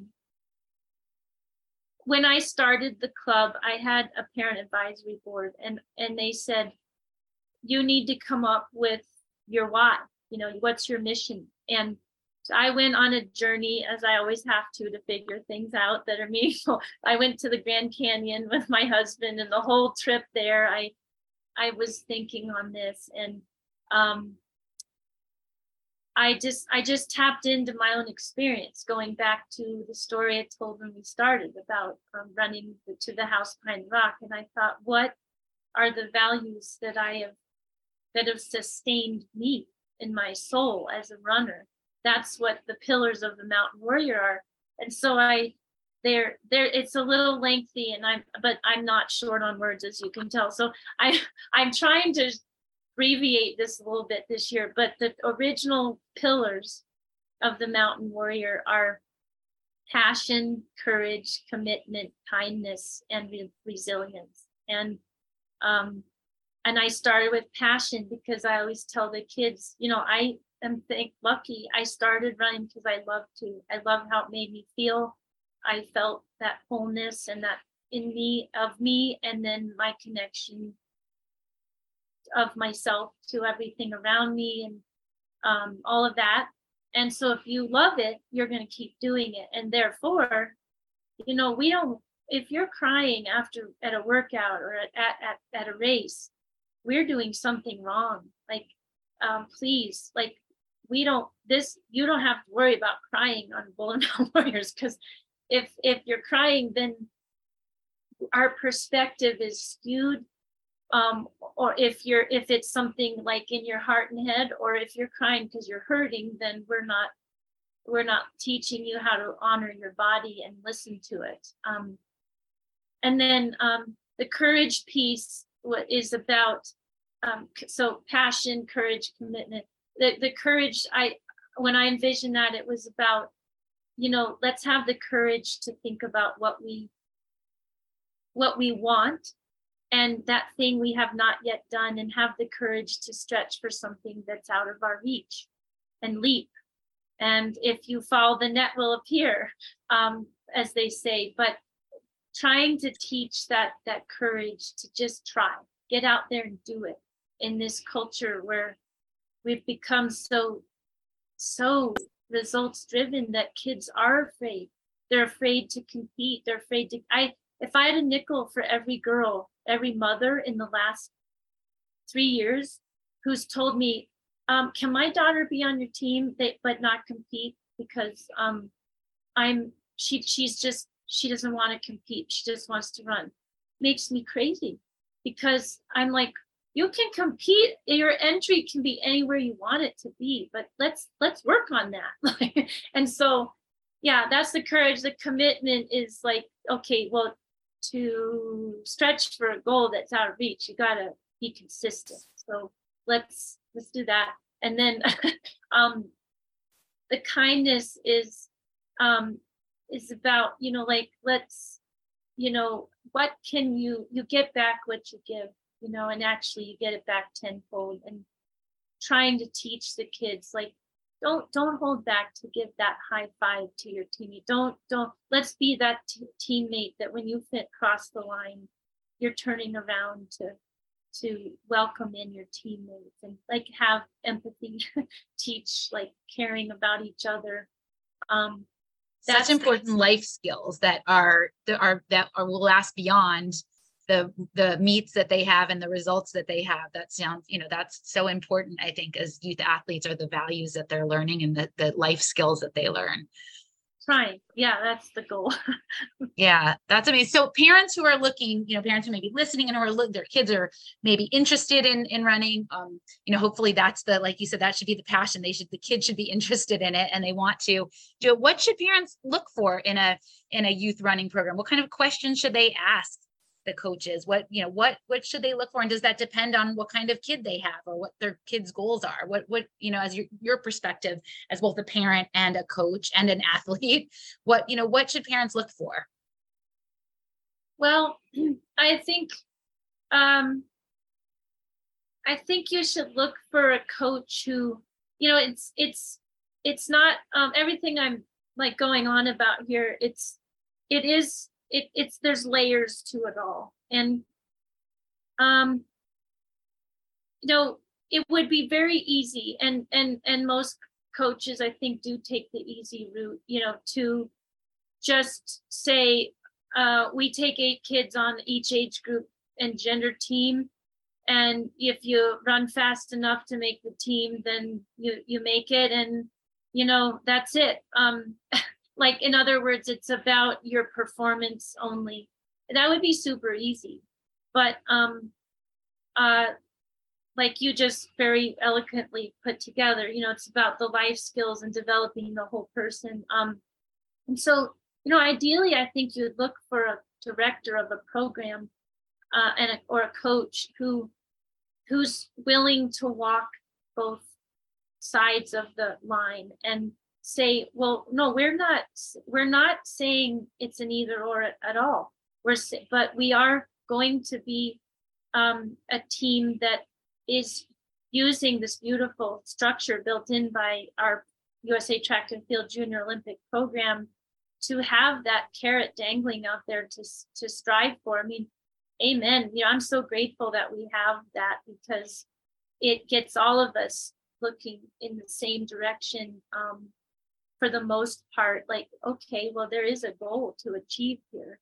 when I started the club, I had a parent advisory board, and they said, you need to come up with your why, what's your mission? And so I went on a journey, as I always have to figure things out that are meaningful. I went to the Grand Canyon with my husband, and the whole trip there, I was thinking on this, and I just tapped into my own experience, going back to the story I told when we started about running to the house behind the rock. And I thought, what are the values that have sustained me in my soul as a runner? That's what the pillars of the Mountain Warrior are. And so it's a little lengthy, but I'm not short on words, as you can tell. So I'm trying to abbreviate this a little bit this year, but the original pillars of the Mountain Warrior are passion, courage, commitment, kindness, and resilience. And I started with passion because I always tell the kids, I am lucky I started running because I love to. I love how it made me feel. I felt that wholeness and that in me, and then my connection of myself to everything around me, and all of that. And so if you love it, you're going to keep doing it. And therefore, if you're crying at a workout or at a race, we're doing something wrong. Like, please, like, you don't have to worry about crying on Boulder Mountain Warriors, because if you're crying, then our perspective is skewed. Or if it's something like in your heart and head, or if you're crying because you're hurting, then we're not teaching you how to honor your body and listen to it. And then the courage piece is about so passion, courage, commitment. The courage, when I envisioned that, it was about, let's have the courage to think about what we want, and that thing we have not yet done, and have the courage to stretch for something that's out of our reach and leap. And if you fall, the net will appear, as they say. But trying to teach that courage to just try, get out there and do it in this culture where we've become so results driven that kids are afraid. They're afraid to compete. They're afraid to, if I had a nickel for every girl, every mother in the last 3 years who's told me, can my daughter be on your team but not compete because she doesn't want to compete, she just wants to run, makes me crazy, because I'm like, you can compete, your entry can be anywhere you want it to be, but let's work on that. And so yeah, that's the courage. The commitment is like, okay, well, to stretch for a goal that's out of reach, you gotta be consistent. So let's do that. And then the kindness is about, let's, what can you get back what you give, and actually you get it back tenfold. And trying to teach the kids, like, don't hold back to give that high five to your teammate. Don't let's be that teammate that when you cross the line, you're turning around to welcome in your teammates, and like have empathy, teach like caring about each other. Such important life skills that will last beyond the meets that they have and the results that they have. That sounds, that's so important, I think, as youth athletes, are the values that they're learning and the life skills that they learn. Right. Yeah, that's the goal. Yeah, that's amazing. So parents who are looking, parents who may be listening and who are their kids are maybe interested in running, hopefully that's like you said, that should be the passion. The kids should be interested in it and they want to do it. What should parents look for in a youth running program? What kind of questions should they ask the coaches? What should they look for? And does that depend on what kind of kid they have or what their kids' goals are? What, as your perspective as both a parent and a coach and an athlete, what should parents look for? Well, I think you should look for a coach who, it's not everything I'm like going on about here. It's there's layers to it all. And, it would be very easy. And most coaches, I think, do take the easy route, to just say, we take 8 kids on each age group and gender team. And if you run fast enough to make the team, then you make it. And, that's it. Like, in other words, it's about your performance only. That would be super easy. But like you just very eloquently put together, it's about the life skills and developing the whole person. And so, ideally, I think you'd look for a director of a program or a coach who's willing to walk both sides of the line and say, well, no, we're not saying it's an either or at all. But we are going to be a team that is using this beautiful structure built in by our USA Track and Field Junior Olympic program to have that carrot dangling out there to strive for. I mean, amen. I'm so grateful that we have that, because it gets all of us looking in the same direction. For the most part, like, okay, well, there is a goal to achieve here.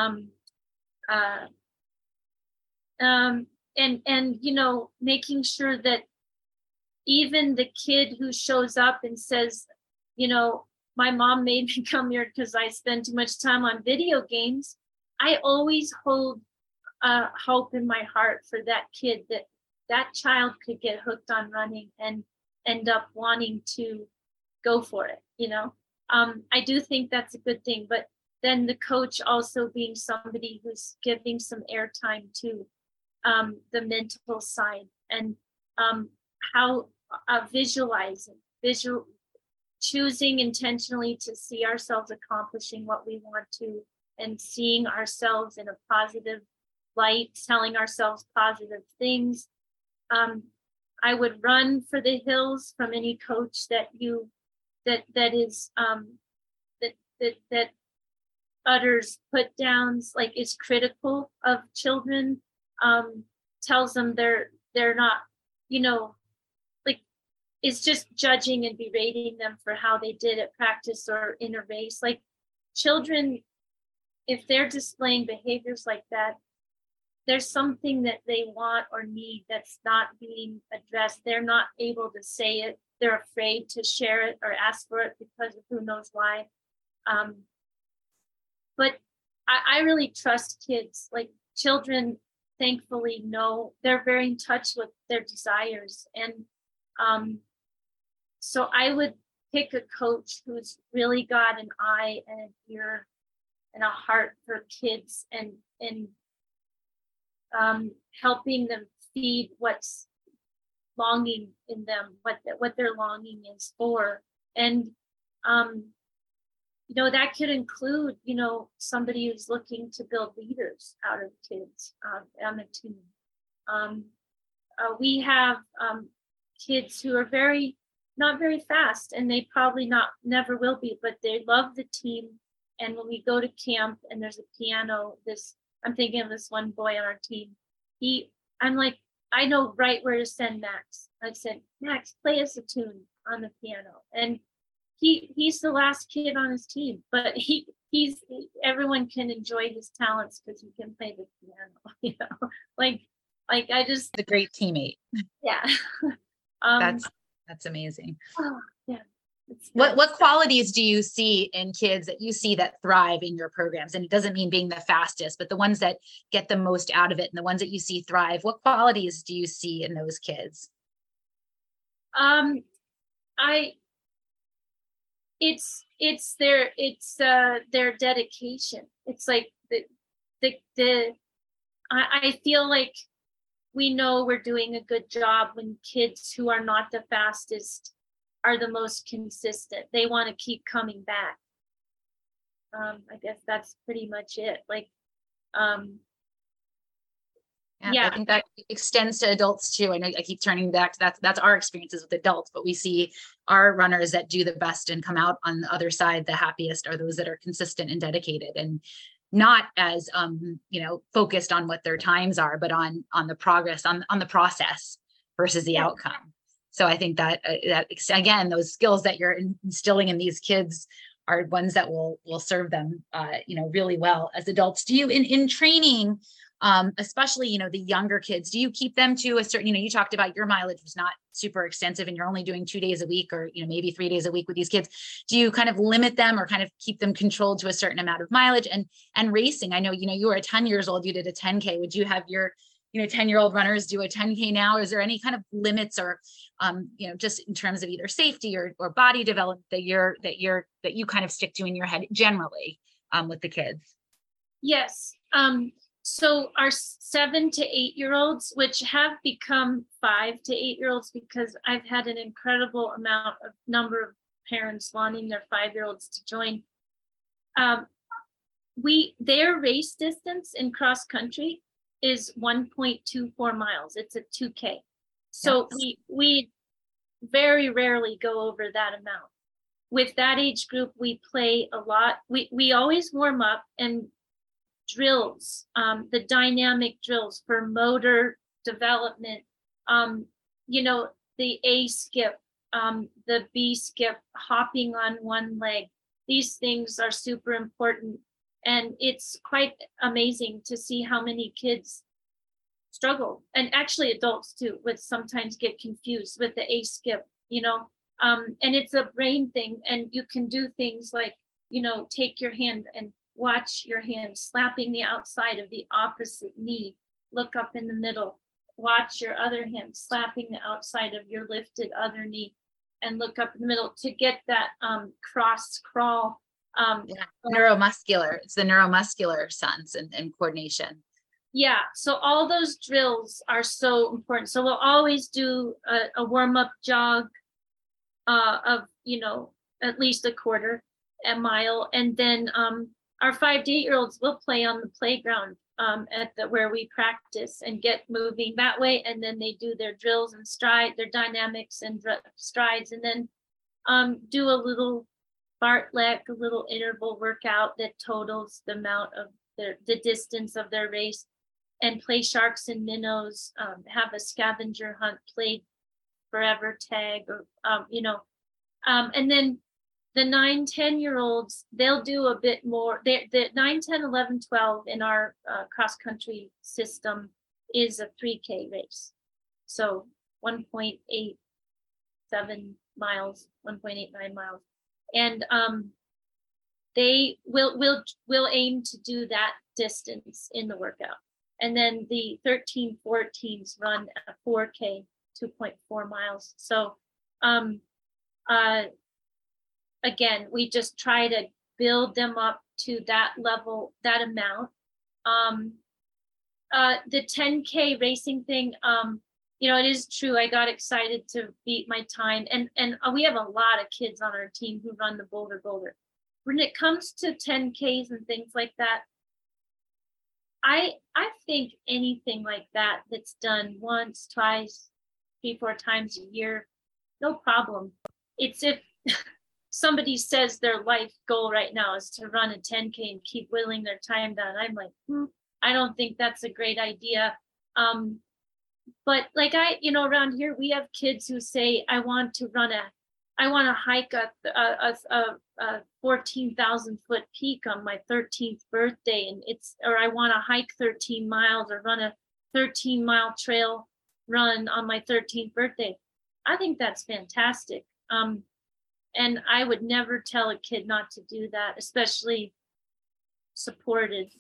And making sure that even the kid who shows up and says, my mom made me come here because I spend too much time on video games, I always hold hope in my heart for that kid, that child could get hooked on running and end up wanting to go for it. I do think that's a good thing, but then the coach also being somebody who's giving some airtime to the mental side and how choosing intentionally to see ourselves accomplishing what we want to, and seeing ourselves in a positive light, telling ourselves positive things. I would run for the hills from any coach that utters put downs, like is critical of children, tells them they're not, like is just judging and berating them for how they did at practice or in a race. Like, children, if they're displaying behaviors like that, there's something that they want or need that's not being addressed. They're not able to say it. They're afraid to share it or ask for it because of who knows why. But I really trust kids. Like, children, thankfully, know they're very in touch with their desires. And so I would pick a coach who's really got an eye and an ear and a heart for kids, and helping them feed what's longing in them, what their longing is for. And that could include somebody who's looking to build leaders out of kids on a team. We have kids who are not very fast, and they probably never will be, but they love the team. And when we go to camp and there's a piano, I'm thinking of this one boy on our team. I'm like, I know right where to send Max. I said, Max, play us a tune on the piano. And he's the last kid on his team, but everyone can enjoy his talents because he can play the piano, like I just, The great teammate. yeah. That's amazing. Oh, yeah. What qualities do you see in kids that you see that thrive in your programs? And it doesn't mean being the fastest, but the ones that get the most out of it and the ones that you see thrive. What qualities do you see in those kids? It's their dedication. It's like I feel like we know we're doing a good job when kids who are not the fastest are the most consistent. They want to keep coming back. I guess that's pretty much it. Like, I think that extends to adults too. I know I keep turning back to that's our experiences with adults, but we see our runners that do the best and come out on the other side the happiest are those that are consistent and dedicated and not as focused on what their times are, but on the progress, on the process versus the outcome. So I think that again, those skills that you're instilling in these kids are ones that will serve them really well as adults. Do you in training, especially the younger kids, do you keep them to a certain, you talked about your mileage was not super extensive and you're only doing 2 days a week or maybe 3 days a week with these kids. Do you kind of limit them or kind of keep them controlled to a certain amount of mileage? And racing, I know you were 10 years old, you did a 10K. Would you have your 10-year-old runners do a 10K now? Is there any kind of limits or just in terms of either safety or body development that you kind of stick to in your head generally with the kids? Yes. So our 7 to 8-year-olds, which have become 5 to 8-year-olds, because I've had an incredible number of parents wanting their 5-year-olds to join. Their race distance in cross country is 1.24 miles. It's a 2K. So yes. we very rarely go over that amount. With that age group, we play a lot. We always warm up and drills, the dynamic drills for motor development, the A skip, the B skip, hopping on one leg. These things are super important. And it's quite amazing to see how many kids struggle, and actually adults too, would sometimes get confused with the A skip, and it's a brain thing. And you can do things like, take your hand and watch your hand slapping the outside of the opposite knee, look up in the middle, watch your other hand slapping the outside of your lifted other knee and look up in the middle to get that cross crawl. Neuromuscular. It's the neuromuscular sense and coordination. Yeah. So all those drills are so important. So we'll always do a warm-up jog of, at least a mile. And then our 5 to 8-year-olds will play on the playground where we practice and get moving that way. And then they do their drills and their dynamics and strides, and then do a little fartlek, a little interval workout that totals the amount of the distance of their race, and play sharks and minnows, have a scavenger hunt, play forever tag, or and then the 9, 10-year-olds, they'll do a bit more. The 9, 10, 11, 12 in our cross country system is a 3K race. So 1.87 miles, 1.89 miles. And they will aim to do that distance in the workout. And then the 13, 14s run a 4K, 2.4 miles. So again, we just try to build them up to that level, that amount. The 10K racing thing, it is true. I got excited to beat my time, and we have a lot of kids on our team who run the Boulder. When it comes to 10Ks and things like that, I think anything like that that's done once, twice, 3, 4 times a year, no problem. It's if somebody says their life goal right now is to run a 10K and keep whittling their time down, I'm like, I don't think that's a great idea. But like around here, we have kids who say, I want to run I want to hike a 14,000 foot peak on my 13th birthday, and or I want to hike 13 miles or run a 13-mile trail run on my 13th birthday. I think that's fantastic. And I would never tell a kid not to do that, especially supported.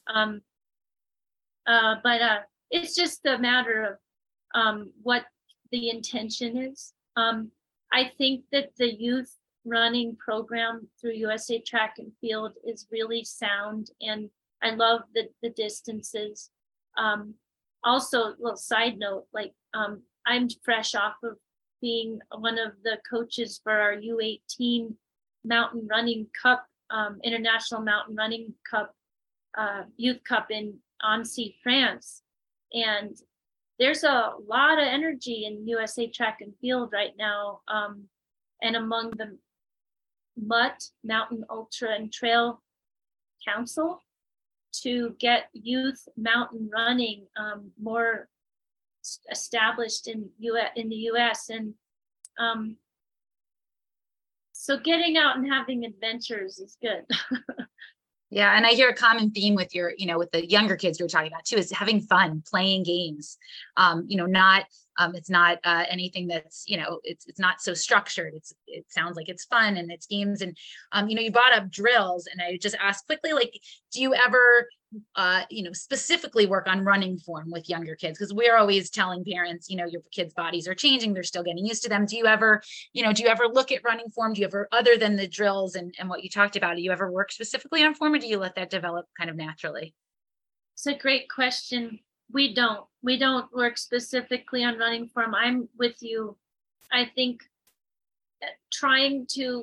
But it's just a matter of what the intention is. I think that the youth running program through USA Track and Field is really sound, and I love the distances. Also, a little side note, like I'm fresh off of being one of the coaches for our U18 Mountain Running Cup, International Mountain Running Cup, Youth Cup in Annecy, France. And there's a lot of energy in USA Track and Field right now. And among the MUT, Mountain Ultra and Trail Council, to get youth mountain running more established in the US. And so getting out and having adventures is good. Yeah. And I hear a common theme with your, with the younger kids you're talking about too, is having fun, playing games. It's not anything that's, it's not so structured. It sounds like it's fun and it's games. And, you brought up drills, and I just asked quickly, like, do you ever, specifically work on running form with younger kids? Because we're always telling parents, your kids' bodies are changing. They're still getting used to them. Do you ever look at running form? Do you ever, other than the drills and what you talked about, do you ever work specifically on form, or do you let that develop kind of naturally? It's a great question. We don't work specifically on running form. I'm with you. I think trying to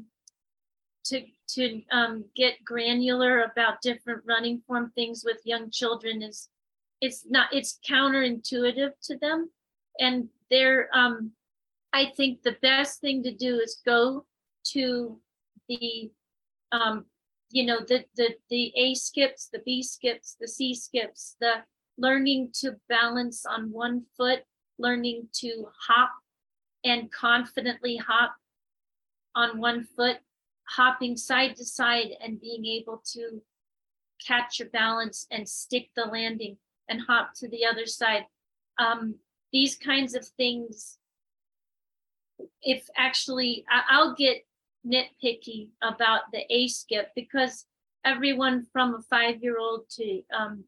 get granular about different running form things with young children it's counterintuitive to them. And I think the best thing to do is go to the the A skips, the B skips, the C skips, the learning to balance on one foot, learning to hop and confidently hop on one foot, hopping side to side and being able to catch your balance and stick the landing and hop to the other side. These kinds of things, I'll get nitpicky about the A skip, because everyone from a 5-year-old to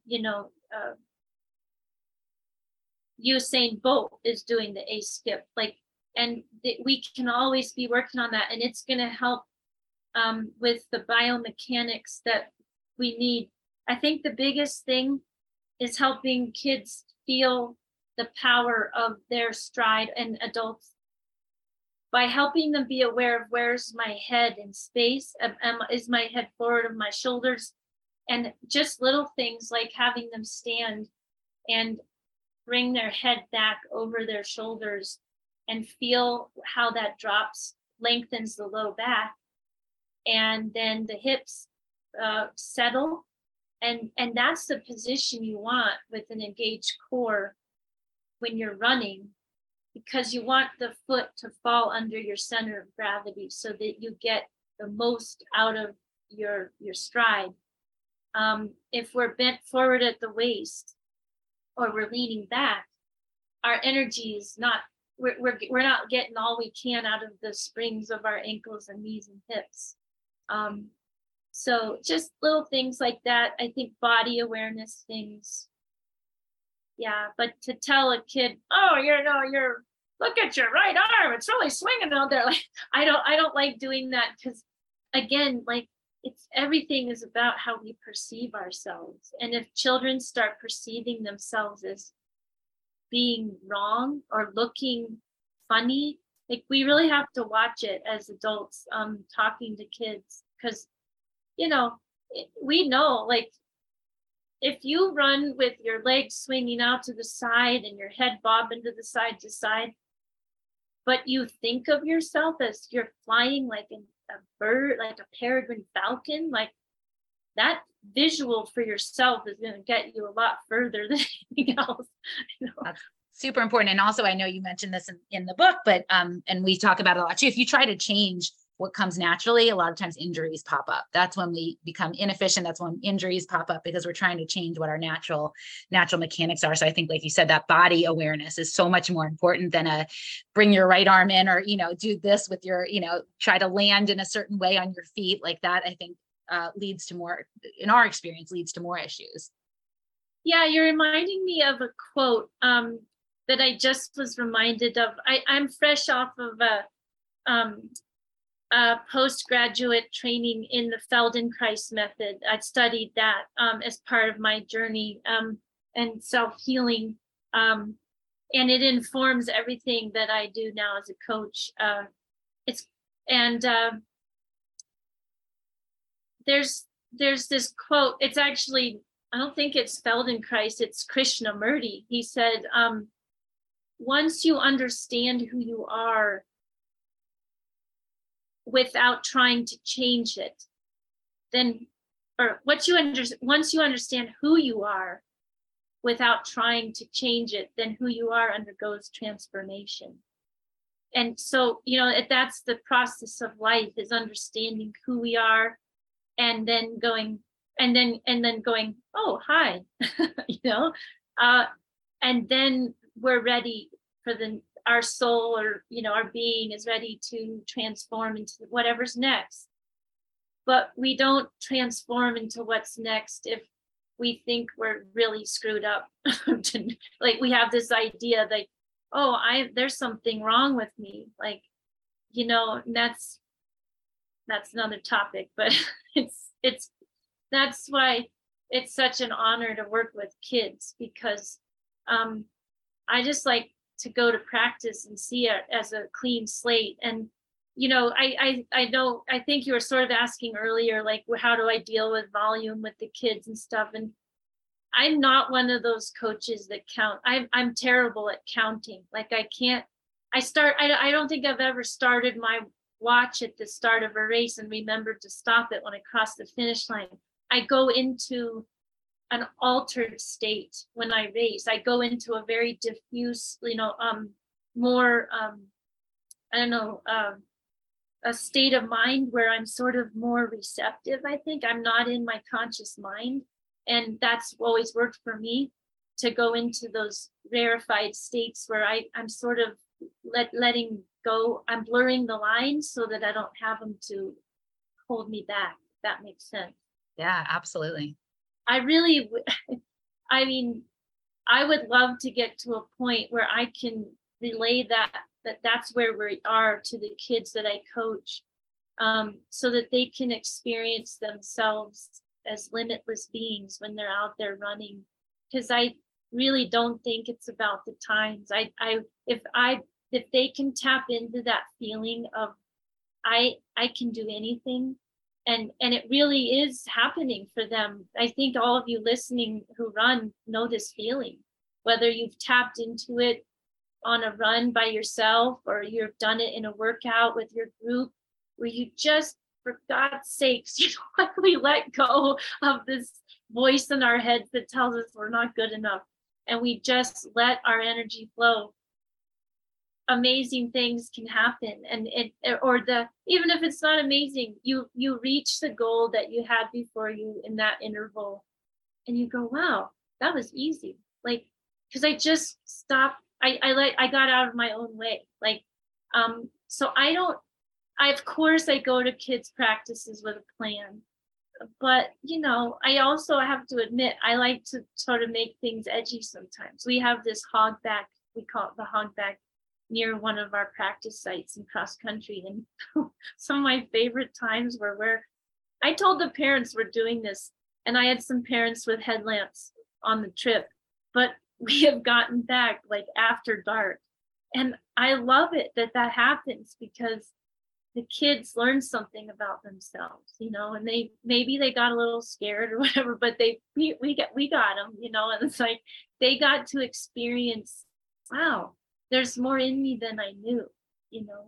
Usain Bolt is doing the A skip, and we can always be working on that, and it's going to help with the biomechanics that we need. I think the biggest thing is helping kids feel the power of their stride, and adults, by helping them be aware of where's my head in space, is my head forward of my shoulders, and just little things like having them stand and bring their head back over their shoulders and feel how that lengthens the low back, and then the hips settle, and that's the position you want with an engaged core when you're running, because you want the foot to fall under your center of gravity so that you get the most out of your stride. If we're bent forward at the waist or we're leaning back, our energy is not, we're not getting all we can out of the springs of our ankles and knees and hips. So just little things like that. I think body awareness things. Yeah, but to tell a kid, oh, you're look at your right arm, it's really swinging out there. Like, I don't like doing that, because again, everything is about how we perceive ourselves. And if children start perceiving themselves as being wrong or looking funny, we really have to watch it as adults, talking to kids, because we know, if you run with your legs swinging out to the side and your head bobbing to the side to side, but you think of yourself as you're flying like a bird, like a peregrine falcon, that visual for yourself is going to get you a lot further than anything else. That's super important. And also, I know you mentioned this in the book, but and we talk about it a lot too. If you try to change what comes naturally, a lot of times injuries pop up. That's when we become inefficient. That's when injuries pop up, because we're trying to change what our natural mechanics are. So I think, like you said, that body awareness is so much more important than a bring your right arm in, or, do this with your, try to land in a certain way on your feet like that. I think leads to more, in our experience, leads to more issues. Yeah, you're reminding me of a quote that I just was reminded of. I'm fresh off of a postgraduate training in the Feldenkrais method. I studied that as part of my journey and self-healing. And it informs everything that I do now as a coach. There's this quote. It's actually, I don't think it's Feldenkrais, it's Krishnamurti. He said, once you understand who you are without trying to change it, once you understand who you are without trying to change it, then who you are undergoes transformation. And so, that's the process of life, is understanding who we are, and then going, oh, hi, and then we're ready for our soul, or, our being is ready to transform into whatever's next. But we don't transform into what's next if we think we're really screwed up. Like, we have this idea that, oh, there's something wrong with me. Like, and that's another topic, but that's why it's such an honor to work with kids, because I just like to go to practice and see it as a clean slate. And I think you were sort of asking earlier, like, how do I deal with volume with the kids and stuff? And I'm not one of those coaches that count. I'm terrible at counting. Like, I don't think I've ever started my watch at the start of a race and remembered to stop it when I cross the finish line. I go into an altered state when I race. I go into a very diffuse, more, a state of mind where I'm sort of more receptive. I think I'm not in my conscious mind. And that's always worked for me, to go into those rarefied states where I'm sort of letting go. I'm blurring the lines so that I don't have them to hold me back, if that makes sense. Yeah, absolutely. I would love to get to a point where I can relay that's where we are to the kids that I coach, so that they can experience themselves as limitless beings when they're out there running. Because I really don't think it's about the times. If they can tap into that feeling of I can do anything, and it really is happening for them. I think all of you listening who run know this feeling, whether you've tapped into it on a run by yourself, or you've done it in a workout with your group, where you just, for God's sakes, we let go of this voice in our heads that tells us we're not good enough, and we just let our energy flow. Amazing things can happen. And even if it's not amazing, you reach the goal that you had before you in that interval, and you go, wow, that was easy. Like, because I just stopped. I got out of my own way. Like, so of course I go to kids' practices with a plan, but I also have to admit, I like to sort of make things edgy sometimes. We have this hogback, we call it the hogback, near one of our practice sites in cross country. And some of my favorite times were where I told the parents we're doing this, and I had some parents with headlamps on the trip, but we have gotten back like after dark. And I love it that happens, because the kids learn something about themselves, and maybe they got a little scared or whatever, but we got them, and it's like they got to experience, wow, there's more in me than I knew,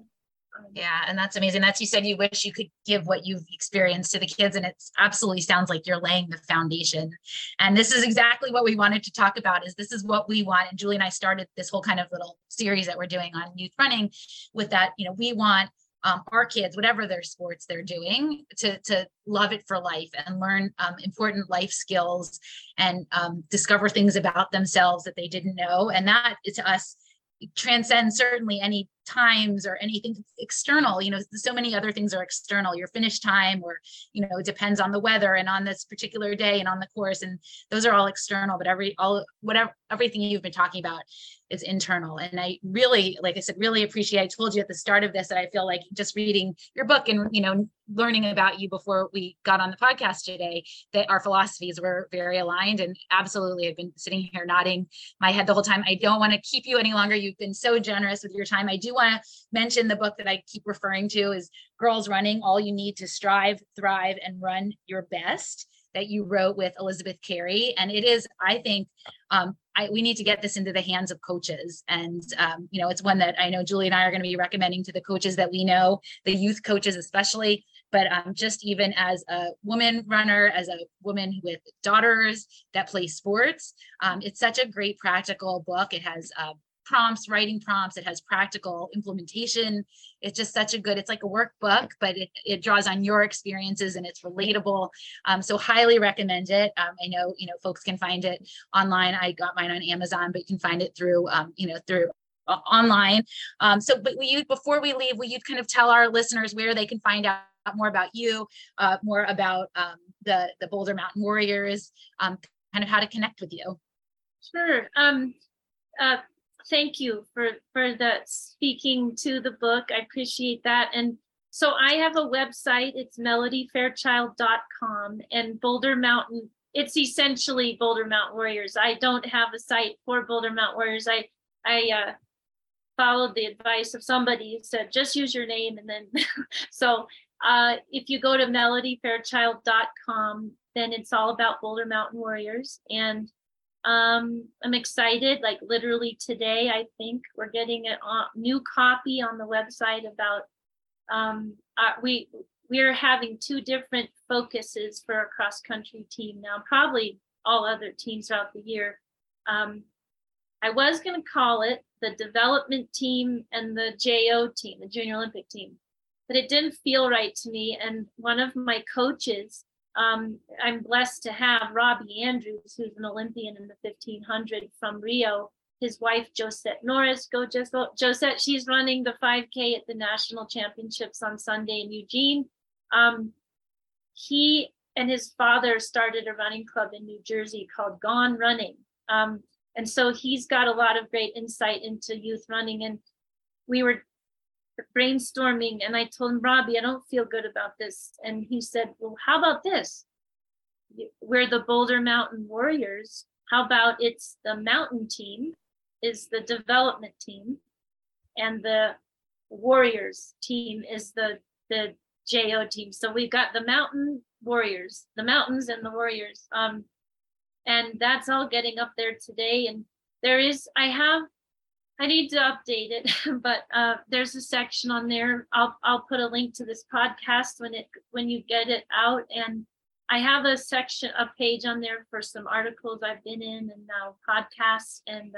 Yeah, and that's amazing. That's, you said you wish you could give what you've experienced to the kids, and it absolutely sounds like you're laying the foundation. And this is exactly what we wanted to talk about, is this is what we want. And Julie and I started this whole kind of little series that we're doing on youth running with that, we want our kids, whatever their sports they're doing, to love it for life and learn important life skills and discover things about themselves that they didn't know. And that, to us, transcends certainly any times or anything external. So many other things are external, your finish time, or it depends on the weather and on this particular day and on the course, and those are all external. But everything you've been talking about is internal. And I really, like I said, really appreciate, I told you at the start of this that I feel like just reading your book and learning about you before we got on the podcast today, that our philosophies were very aligned, and absolutely have been sitting here nodding my head the whole time. I don't want to keep you any longer. You've been so generous with your time. I do want to mention the book that I keep referring to is Girls Running, All You Need to Strive, Thrive, and Run Your Best, that you wrote with Elizabeth Carey. And it is, I think, we need to get this into the hands of coaches. And, it's one that I know Julie and I are going to be recommending to the coaches that we know, the youth coaches especially, but just even as a woman runner, as a woman with daughters that play sports, it's such a great practical book. It has prompts, writing prompts. It has practical implementation. It's just such a good, it's like a workbook, but it draws on your experiences and it's relatable. So highly recommend it. I know, folks can find it online. I got mine on Amazon, but you can find it through, through online. But before we leave, will you kind of tell our listeners where they can find out more about you, more about the Boulder Mountain Warriors, kind of how to connect with you? Sure. Thank you for the speaking to the book. I appreciate that. And so I have a website. It's melodyfairchild.com, and Boulder Mountain, it's essentially Boulder Mountain Warriors. I don't have a site for Boulder Mountain Warriors. I followed the advice of somebody who said, just use your name. And then, so if you go to melodyfairchild.com, then it's all about Boulder Mountain Warriors. And I'm excited, like literally today, I think we're getting a new copy on the website about, we're having 2 different focuses for our cross country team now, probably all other teams throughout the year. I was going to call it the development team and the JO team, the Junior Olympic team, but it didn't feel right to me. And one of my coaches, I'm blessed to have Robbie Andrews, who's an Olympian in the 1500 from Rio. His wife, Josette Norris, Josette, she's running the 5K at the national championships on Sunday in Eugene. He and his father started a running club in New Jersey called Gone Running. And so he's got a lot of great insight into youth running. And we were brainstorming, and I told him, Robbie, I don't feel good about this. And he said, well, how about this? We're the Boulder Mountain Warriors. How about it's the mountain team is the development team, and the Warriors team is the JO team. So we've got the Mountain Warriors, the mountains and the Warriors. And that's all getting up there today. And I need to update it, but there's a section on there. I'll put a link to this podcast when you get it out. And I have a page on there for some articles I've been in, and now podcasts. And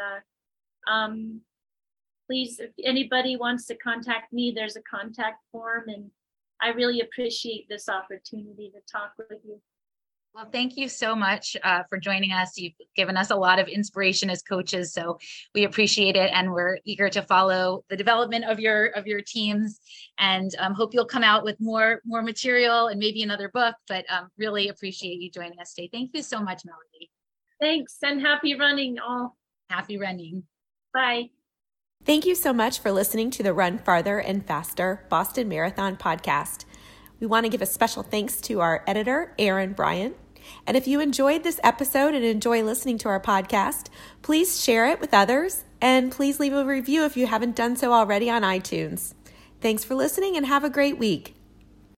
please, if anybody wants to contact me, there's a contact form. And I really appreciate this opportunity to talk with you. Well, thank you so much for joining us. You've given us a lot of inspiration as coaches, so we appreciate it, and we're eager to follow the development of your teams, and hope you'll come out with more material and maybe another book. But really appreciate you joining us today. Thank you so much, Melody. Thanks, and happy running, all. Happy running. Bye. Thank you so much for listening to the Run Farther and Faster Boston Marathon podcast. We want to give a special thanks to our editor, Aaron Bryant. And if you enjoyed this episode and enjoy listening to our podcast, please share it with others, and please leave a review if you haven't done so already on iTunes. Thanks for listening, and have a great week.